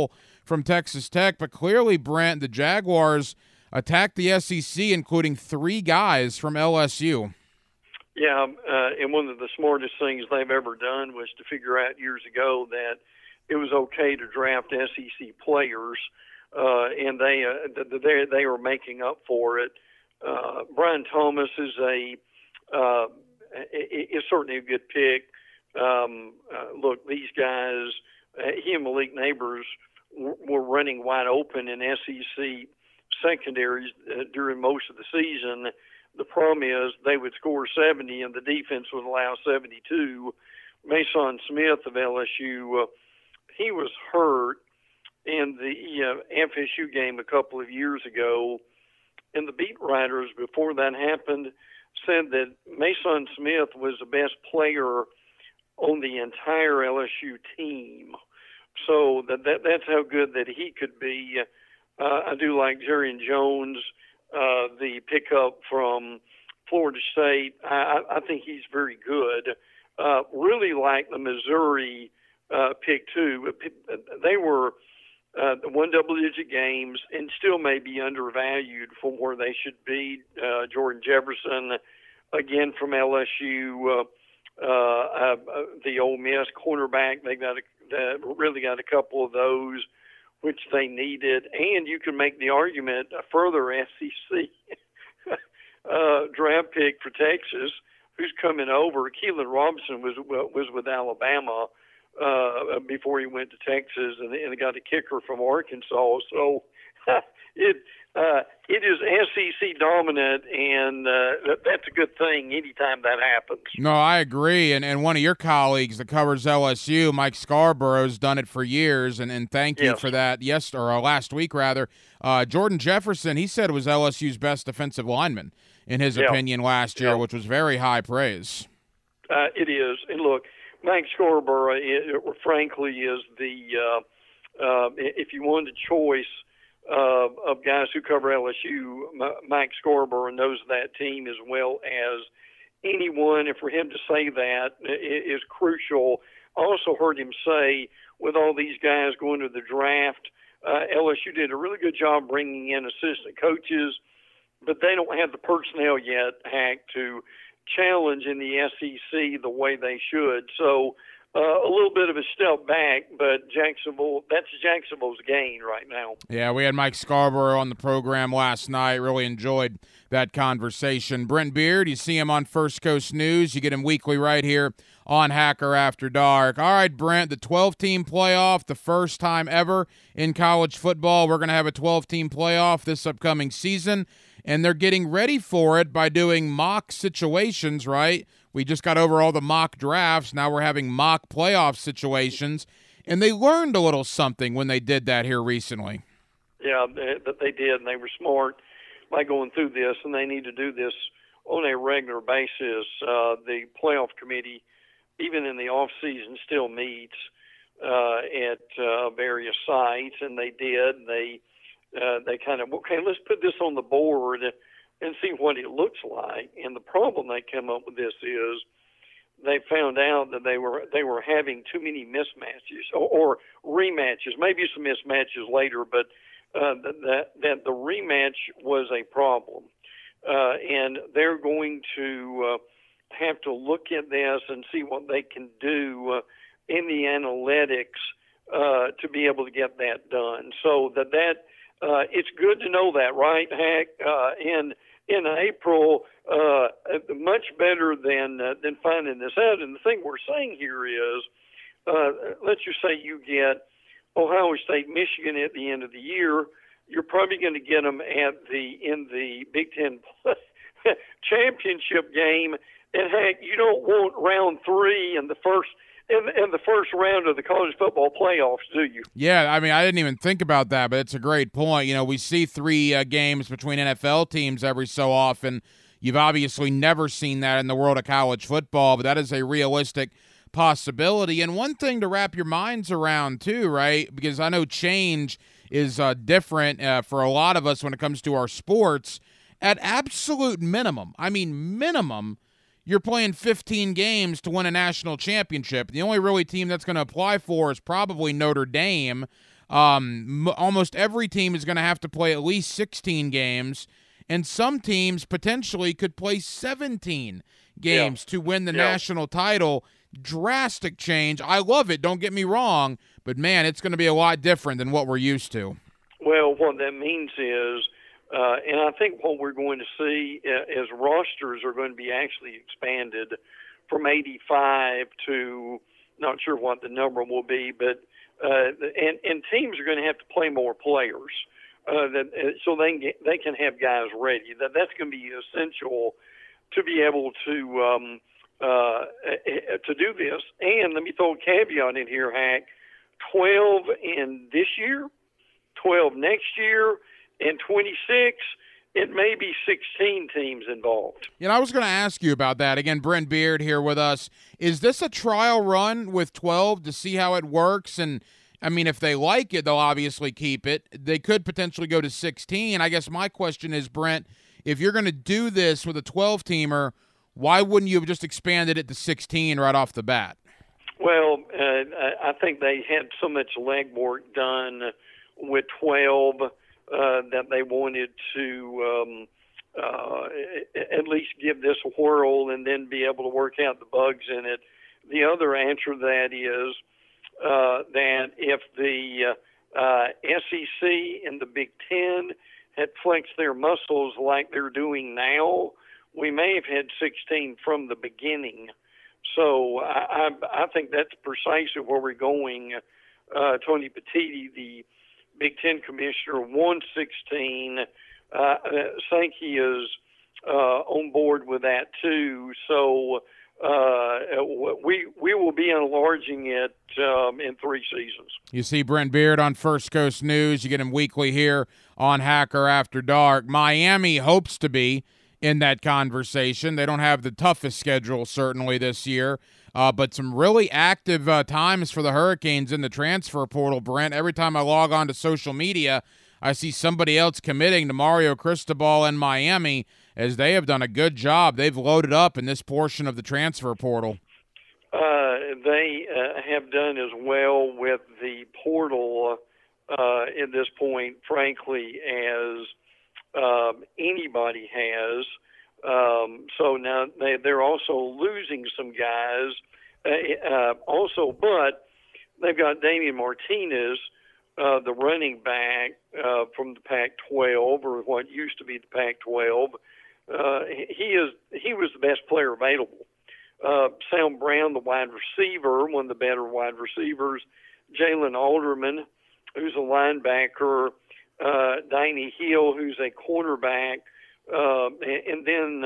S2: from Texas Tech. But clearly, Brent, the Jaguars attacked the S E C, including three guys from L S U.
S8: Yeah, uh, and one of the smartest things they've ever done was to figure out years ago that it was okay to draft S E C players, uh, and they uh, they they were making up for it. Uh, Brian Thomas is a uh, is certainly a good pick. Um, uh, look, these guys, uh, he and Malik Neighbors w- were running wide open in S E C secondaries uh, during most of the season. The problem is they would score seventy and the defense would allow seventy-two. Mason Smith of L S U, uh, he was hurt in the uh, F S U game a couple of years ago, and the beat writers before that happened said that Mason Smith was the best player on the entire L S U team. So that, that that's how good that he could be. Uh, I do like Jarian Jones, uh, the pickup from Florida State. I, I think he's very good. Uh, really like the Missouri uh, pick, too. They were uh, one double-digit games and still may be undervalued from where they should be. Uh, Jordan Jefferson, again from L S U, uh, uh, uh, the Ole Miss cornerback. They got a, uh, really got a couple of those, which they needed. And you can make the argument a further S E C uh, draft pick for Texas, who's coming over. Keelan Robinson was was with Alabama uh, before he went to Texas, and, and got a kicker from Arkansas. So it uh, it is S E C dominant, and uh, that's a good thing anytime that happens.
S2: No, I agree. And and one of your colleagues that covers L S U, Mike Scarborough's done it for years, and, and thank you
S8: yes.
S2: for that. Yes, or uh, last week rather. Uh, Jordan Jefferson, he said was L S U's best defensive lineman in his
S8: yeah.
S2: opinion last year,
S8: yeah.
S2: which was very high praise.
S8: Uh, it is. And look, Mike Scarborough, it, it, frankly, is the uh, uh, if you wanted a choice uh, of guys who cover L S U, Mike Scarborough knows that team as well as anyone. And for him to say that is crucial. I also heard him say, with all these guys going to the draft, uh, L S U did a really good job bringing in assistant coaches, but they don't have the personnel yet, Hack, to challenge in the S E C the way they should. So uh, a little bit of a step back, but Jacksonville, that's Jacksonville's gain right now.
S2: Yeah, we had Mike Scarborough on the program last night. Really enjoyed that conversation. Brent Beard, you see him on First Coast News. You get him weekly right here on Hacker After Dark. All right, Brent, the twelve-team playoff, the first time ever in college football. We're going to have a twelve-team playoff this upcoming season, and they're getting ready for it by doing mock situations, right? We just got over all the mock drafts. Now we're having mock playoff situations, and they learned a little something when they did that here recently.
S8: Yeah, that they did, and they were smart by going through this, and they need to do this on a regular basis. Uh, the playoff committee, even in the off season, still meets uh, at uh, various sites, and they did. They uh, they kind of okay, let's put this on the board and see what it looks like. And the problem they came up with this is they found out that they were they were having too many mismatches or, or rematches, maybe some mismatches later, but uh, that that the rematch was a problem, uh, and they're going to. Uh, have to look at this and see what they can do uh, in the analytics uh, to be able to get that done. So that that uh, it's good to know that, right, Hack? Uh, and in April, uh, much better than uh, than finding this out. And the thing we're saying here is, uh, let's just say you get Ohio State, Michigan at the end of the year. You're probably going to get them at the in the Big Ten championship game. And heck, you don't want round three and the first in, in the first round of the college football playoffs, do you?
S2: Yeah, I mean, I didn't even think about that, but it's a great point. You know, we see three uh, games between N F L teams every so often. You've obviously never seen that in the world of college football, but that is a realistic possibility. And one thing to wrap your minds around, too, right, because I know change is uh, different uh, for a lot of us when it comes to our sports. At absolute minimum, I mean minimum, you're playing fifteen games to win a national championship. The only really team that's going to apply for is probably Notre Dame. Um, m- almost every team is going to have to play at least sixteen games, and some teams potentially could play seventeen games yeah. to win the yeah. national title. Drastic change. I love it, don't get me wrong, but, man, it's going to be a lot different than what we're used to.
S8: Well, what that means is, uh, and I think what we're going to see uh, is rosters are going to be actually expanded from eighty-five to, not sure what the number will be, but uh, and, and teams are going to have to play more players uh, that, uh, so they can, get, they can have guys ready. That That's going to be essential to be able to um, uh, to do this. And let me throw a caveat in here, Hack. twelve in this year, twelve next year, and twenty-six, it may be sixteen teams involved.
S2: You know, I was going to ask you about that. Again, Brent Beard here with us. Is this a trial run with twelve to see how it works? And, I mean, if they like it, they'll obviously keep it. They could potentially go to sixteen. I guess my question is, Brent, if you're going to do this with a twelve-teamer, why wouldn't you have just expanded it to sixteen right off the bat?
S8: Well, uh, I think they had so much legwork done with twelve uh, that they wanted to um, uh, at least give this a whirl and then be able to work out the bugs in it. The other answer to that is uh, that if the uh, S E C and the Big Ten had flexed their muscles like they're doing now, we may have had sixteen from the beginning. So I, I, I think that's precisely where we're going. Uh, Tony Petitti, the Big Ten commissioner, won sixteen. Uh, I think he is uh, on board with that too. So uh, we we will be enlarging it um, in three seasons.
S2: You see Brent Beard on First Coast News. You get him weekly here on Hacker After Dark. Miami hopes to be in that conversation. They don't have the toughest schedule, certainly, this year, uh, but some really active uh, times for the Hurricanes in the transfer portal, Brent. Every time I log on to social media, I see somebody else committing to Mario Cristobal and Miami, as they have done a good job. They've loaded up in this portion of the transfer portal.
S8: Uh, they uh, have done as well with the portal uh, at this point, frankly, as Um, anybody has. Um, so now they, they're also losing some guys uh, uh, also, but they've got Damian Martinez, uh, the running back uh, from the Pac twelve, or what used to be the Pac twelve. Uh, he is he was the best player available. Uh, Sam Brown, the wide receiver, one of the better wide receivers. Jalen Alderman, who's a linebacker. Uh, Danny Hill, who's a cornerback, uh, and, and then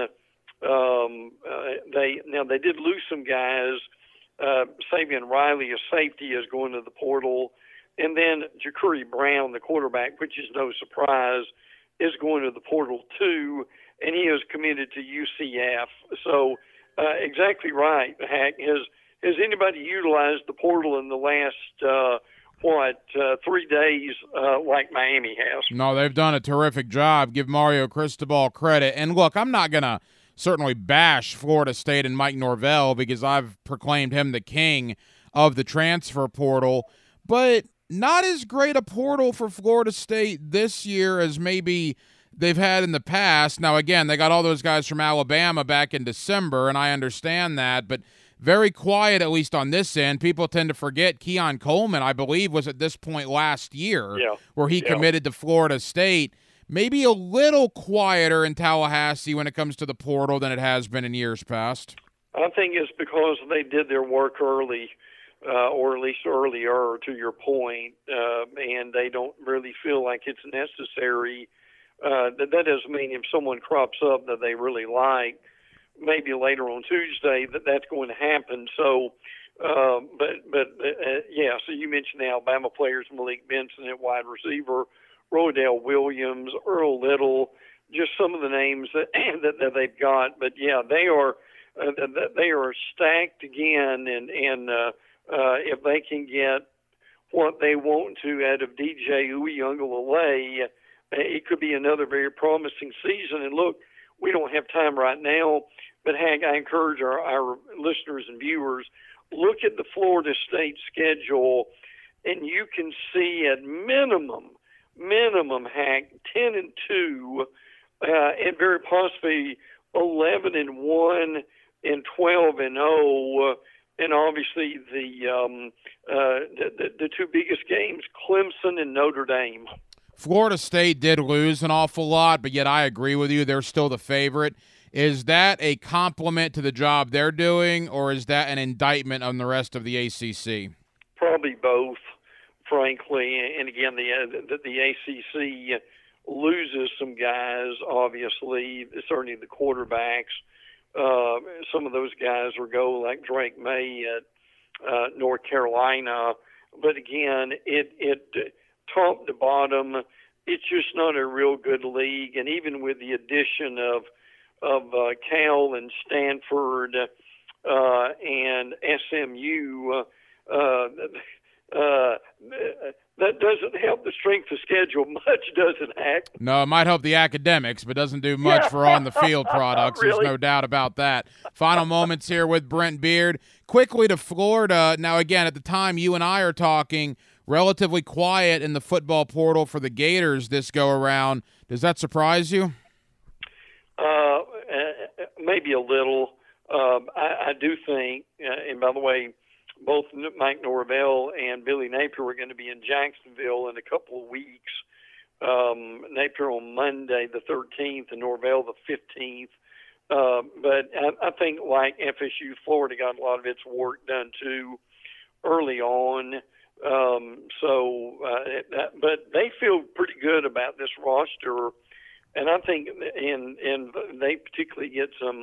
S8: um, uh, they now they did lose some guys. Uh, Savion Riley, a safety, is going to the portal, and then Jacurri Brown, the quarterback, which is no surprise, is going to the portal too, and he is committed to U C F. So uh, exactly right, Hack. Has has anybody utilized the portal in the last? Uh, what, uh, three days uh, like Miami has?
S2: No, they've done a terrific job. Give Mario Cristobal credit. And, look, I'm not going to certainly bash Florida State and Mike Norvell because I've proclaimed him the king of the transfer portal. But not as great a portal for Florida State this year as maybe they've had in the past. Now, again, they got all those guys from Alabama back in December, and I understand that. But very quiet, at least on this end. People tend to forget Keon Coleman, I believe, was at this point last year
S8: yeah.
S2: where he
S8: yeah.
S2: committed to Florida State. Maybe a little quieter in Tallahassee when it comes to the portal than it has been in years past.
S8: I think it's because they did their work early, uh, or at least earlier, to your point, uh, and they don't really feel like it's necessary. Uh, that, that doesn't mean if someone crops up that they really like, maybe later on Tuesday that that's going to happen. So, uh, but but uh, yeah. So you mentioned the Alabama players, Malik Benson at wide receiver, Rodell Williams, Earl Little, just some of the names that that, that they've got. But yeah, they are uh, they are stacked again, and and uh, uh, if they can get what they want to out of D J Uiagalelei, it could be another very promising season. And look, we don't have time right now. But, Hank, I encourage our, our listeners and viewers, look at the Florida State schedule and you can see at minimum, minimum, Hack, ten and two, uh, and very possibly eleven and one and twelve and oh. And obviously the, um, uh, the, the the two biggest games, Clemson and Notre Dame.
S2: Florida State did lose an awful lot, but yet I agree with you. They're still the favorite. Is that a compliment to the job they're doing, or is that an indictment on the rest of the A C C?
S8: Probably both, frankly. And again, the the, the A C C loses some guys, obviously, certainly the quarterbacks. Uh, some of those guys will go like Drake May at uh, North Carolina. But again, it, it top to bottom, it's just not a real good league. And even with the addition of of uh, Cal and Stanford uh, and S M U, uh, uh, that doesn't help the strength of schedule much, does it, Hack?
S2: No, it might help the academics, but doesn't do much
S8: Yeah.
S2: for on-the-field products.
S8: Really?
S2: There's no doubt about that. Final moments here with Brent Beard. Quickly to Florida. Now, again, at the time you and I are talking, relatively quiet in the football portal for the Gators this go-around. Does that surprise you?
S8: Uh, maybe a little. Um, I, I do think, uh, and by the way, both Mike Norvell and Billy Napier are going to be in Jacksonville in a couple of weeks. Um, Napier on Monday the thirteenth and Norvell the fifteenth. Uh, but I, I think like F S U, Florida got a lot of its work done too early on. Um, so, uh, that, but they feel pretty good about this roster. And I think, and, and they particularly get some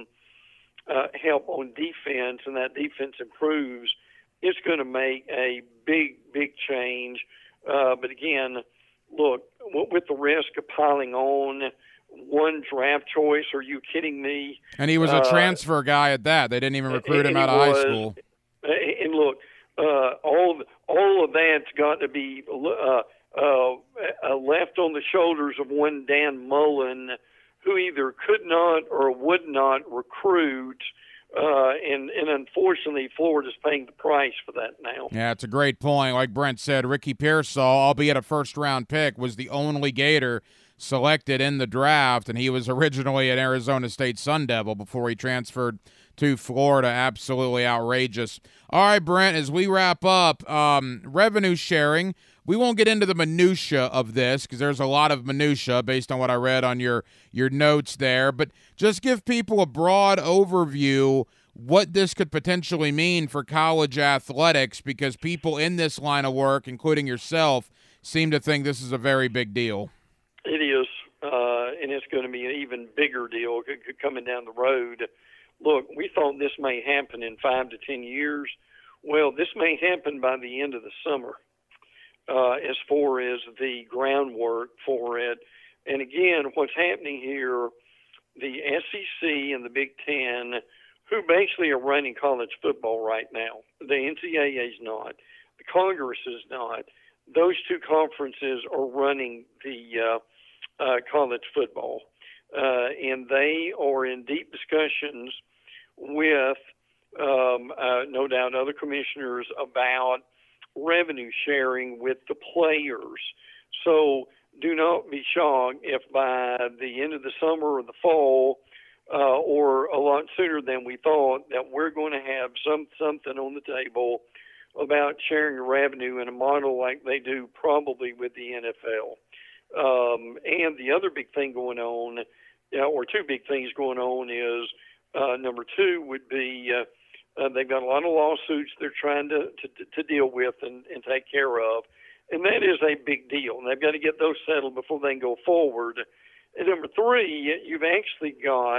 S8: uh, help on defense, and that defense improves. It's going to make a big, big change. Uh, but again, look, with the risk of piling on one draft choice, are you kidding me?
S2: And he was a
S8: uh,
S2: transfer guy at that. They didn't even recruit him out of
S8: was,
S2: high school.
S8: And look, uh, all all of that's got to be uh, uh, left on the shoulders of one Dan Mullen, who either could not or would not recruit. Uh, and, and unfortunately, Florida's paying the price for that now.
S2: Yeah, it's a great point. Like Brent said, Ricky Pearsall, albeit a first-round pick, was the only Gator selected in the draft, and he was originally an Arizona State Sun Devil before he transferred to Florida. Absolutely outrageous. All right, Brent, as we wrap up, um, revenue sharing. We won't get into the minutia of this because there's a lot of minutia based on what I read on your, your notes there. But just give people a broad overview what this could potentially mean for college athletics, because people in this line of work, including yourself, seem to think this is a very big deal.
S8: It is, uh, and it's going to be an even bigger deal coming down the road. Look, we thought this may happen in five to ten years. Well, this may happen by the end of the summer. Uh, as far as the groundwork for it. And again, what's happening here, the S E C and the Big Ten, who basically are running college football right now, the N C double A is not, the Congress is not, those two conferences are running the uh, uh, college football. Uh, and they are in deep discussions with, um, uh, no doubt, other commissioners about revenue sharing with the players. So do not be shocked if by the end of the summer or the fall, uh, or a lot sooner than we thought, that we're going to have some something on the table about sharing revenue in a model like they do probably with the N F L. Um, and the other big thing going on, you know, or two big things going on is, uh, number two would be, uh, Uh, they've got a lot of lawsuits they're trying to, to, to deal with and, and take care of. And that is a big deal. And they've got to get those settled before they can go forward. And number three, you've actually got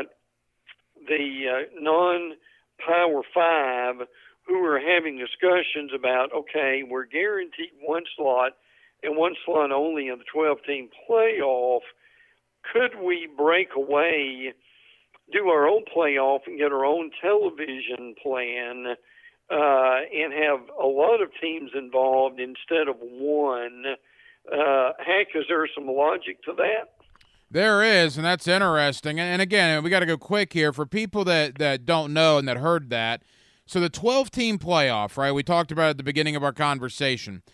S8: the uh, non-Power Five who are having discussions about, okay, we're guaranteed one slot and one slot only in the twelve-team playoff. Could we break away, do our own playoff and get our own television plan uh, and have a lot of teams involved instead of one? Uh, heck, is there some logic to that?
S2: There is, and that's interesting. And again, we got to go quick here for people that, that don't know and that heard that. So the twelve-team playoff, right, we talked about at the beginning of our conversation.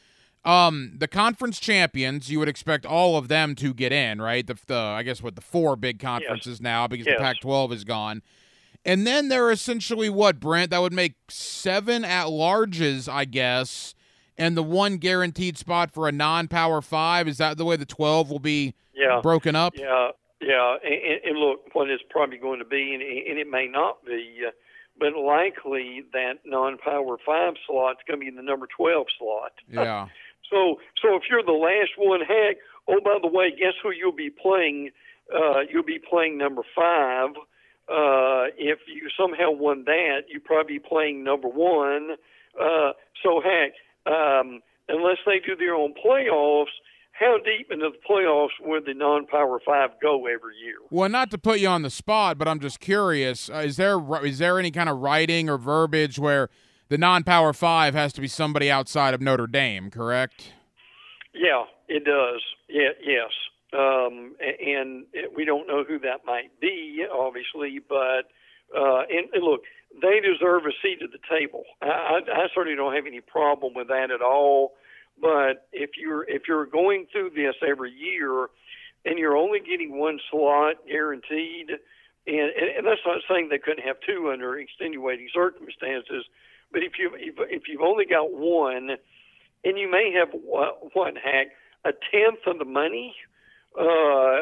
S2: Um, the conference champions, you would expect all of them to get in, right? The, the I guess what the four big conferences yes. now because yes. the Pac twelve is gone. And then there are essentially what, Brent? That would make seven at-larges, I guess, and the one guaranteed spot for a non-Power Five. Is that the way the twelve will be
S8: yeah.
S2: broken up?
S8: Yeah, yeah. And, and look, what it's probably going to be, and, and it may not be, uh, but likely that non-Power Five slot is going to be in the number twelve slot.
S2: Yeah.
S8: so, so if you're the last one, heck, oh, by the way, guess who you'll be playing? Uh, you'll be playing number five. Uh, if you somehow won that, you'd probably be playing number one. Uh, so, heck, um, unless they do their own playoffs, how deep into the playoffs would the non-Power Five go every year?
S2: Well, not to put you on the spot, but I'm just curious, uh, is there is there any kind of writing or verbiage where the non-Power Five has to be somebody outside of Notre Dame, correct?
S8: Yeah, it does. Yeah, yes. Um, and we don't know who that might be, obviously, but uh, and, and look, they deserve a seat at the table. I, I certainly don't have any problem with that at all. But if you're if you're going through this every year, and you're only getting one slot guaranteed, and, and that's not saying they couldn't have two under extenuating circumstances, but if you if, if you've only got one, and you may have one heck a tenth of the money. Uh,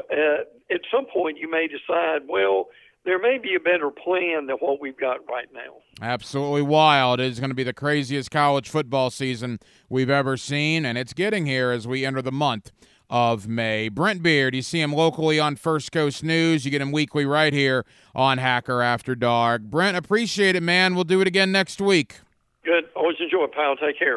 S8: at some point, you may decide, well, there may be a better plan than what we've got right now.
S2: Absolutely wild. It is going to be the craziest college football season we've ever seen, and it's getting here as we enter the month of May. Brent Beard, you see him locally on First Coast News. You get him weekly right here on Hacker After Dark. Brent, appreciate it, man. We'll do it again next week.
S8: Good. Always enjoy it, pal. Take care.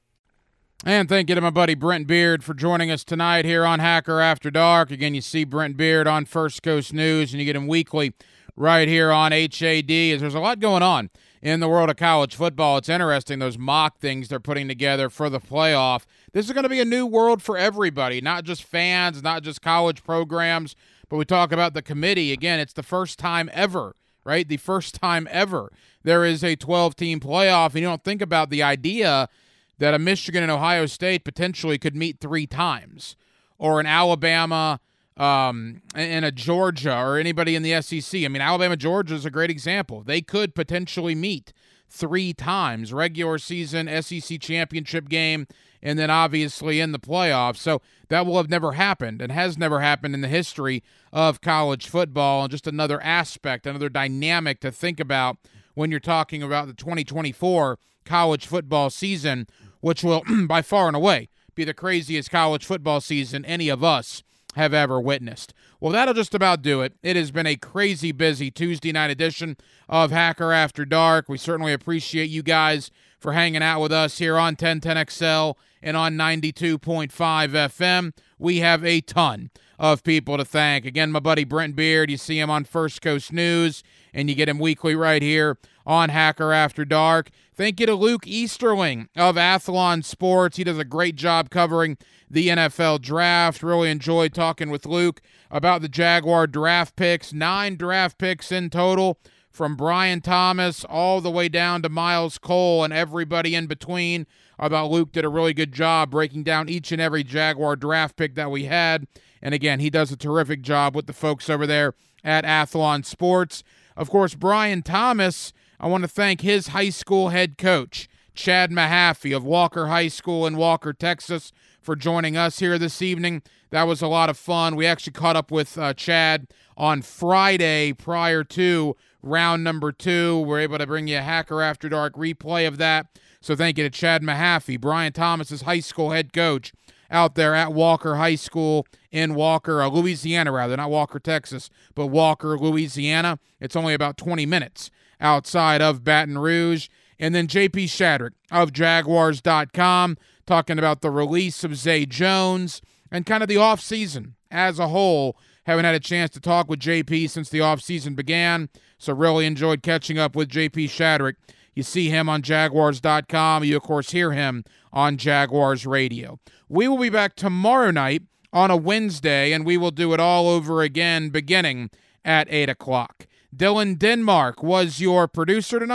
S2: And thank you to my buddy Brent Beard for joining us tonight here on Hacker After Dark. Again, you see Brent Beard on First Coast News, and you get him weekly right here on H A D. As there's a lot going on in the world of college football. It's interesting, those mock things they're putting together for the playoff. This is going to be a new world for everybody, not just fans, not just college programs, but we talk about the committee. Again, it's the first time ever, right? The first time ever there is a twelve-team playoff, and you don't think about the idea that a Michigan and Ohio State potentially could meet three times, or an Alabama um, and a Georgia, or anybody in the S E C. I mean, Alabama, Georgia is a great example. They could potentially meet three times, regular season, S E C championship game, and then obviously in the playoffs. So that will have never happened and has never happened in the history of college football, and just another aspect, another dynamic to think about when you're talking about the twenty twenty-four college football season, which will, by far and away, be the craziest college football season any of us have ever witnessed. Well, that'll just about do it. It has been a crazy busy Tuesday night edition of Hacker After Dark. We certainly appreciate you guys for hanging out with us here on ten ten X L and on ninety-two point five F M. We have a ton of people to thank. Again, my buddy Brent Beard, you see him on First Coast News, and you get him weekly right here on Hacker After Dark. Thank you to Luke Easterling of Athlon Sports. He does a great job covering the N F L draft. Really enjoyed talking with Luke about the Jaguar draft picks. Nine draft picks in total, from Brian Thomas all the way down to Miles Cole and everybody in between. I thought Luke did a really good job breaking down each and every Jaguar draft pick that we had. And again, he does a terrific job with the folks over there at Athlon Sports. Of course, Brian Thomas, I want to thank his high school head coach, Chad Mahaffey of Walker High School in Walker, Texas, for joining us here this evening. That was a lot of fun. We actually caught up with uh, Chad on Friday prior to round number two. We're able to bring you a Hacker After Dark replay of that. So thank you to Chad Mahaffey, Brian Thomas's high school head coach out there at Walker High School in Walker, uh, Louisiana, rather, not Walker, Texas, but Walker, Louisiana. It's only about twenty minutes outside of Baton Rouge. And then J P Shadrick of Jaguars dot com talking about the release of Zay Jones and kind of the offseason as a whole. Haven't had a chance to talk with J P since the offseason began, so really enjoyed catching up with J P Shadrick. You see him on Jaguars dot com. You, of course, hear him on Jaguars Radio. We will be back tomorrow night on a Wednesday, and we will do it all over again beginning at eight o'clock. Dylan Denmark was your producer tonight.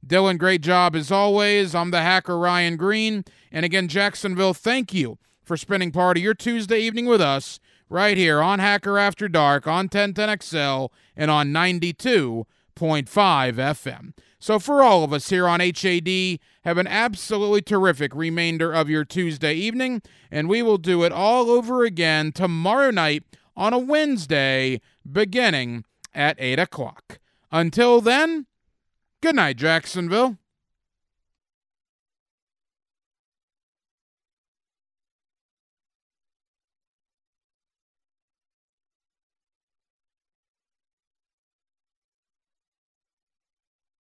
S2: Dylan, great job as always. I'm the Hacker Ryan Green. And again, Jacksonville, thank you for spending part of your Tuesday evening with us right here on Hacker After Dark on ten ten X L and on ninety-two point five F M. So for all of us here on H A D, have an absolutely terrific remainder of your Tuesday evening, and we will do it all over again tomorrow night on a Wednesday beginning at eight o'clock. Until then, good night, Jacksonville.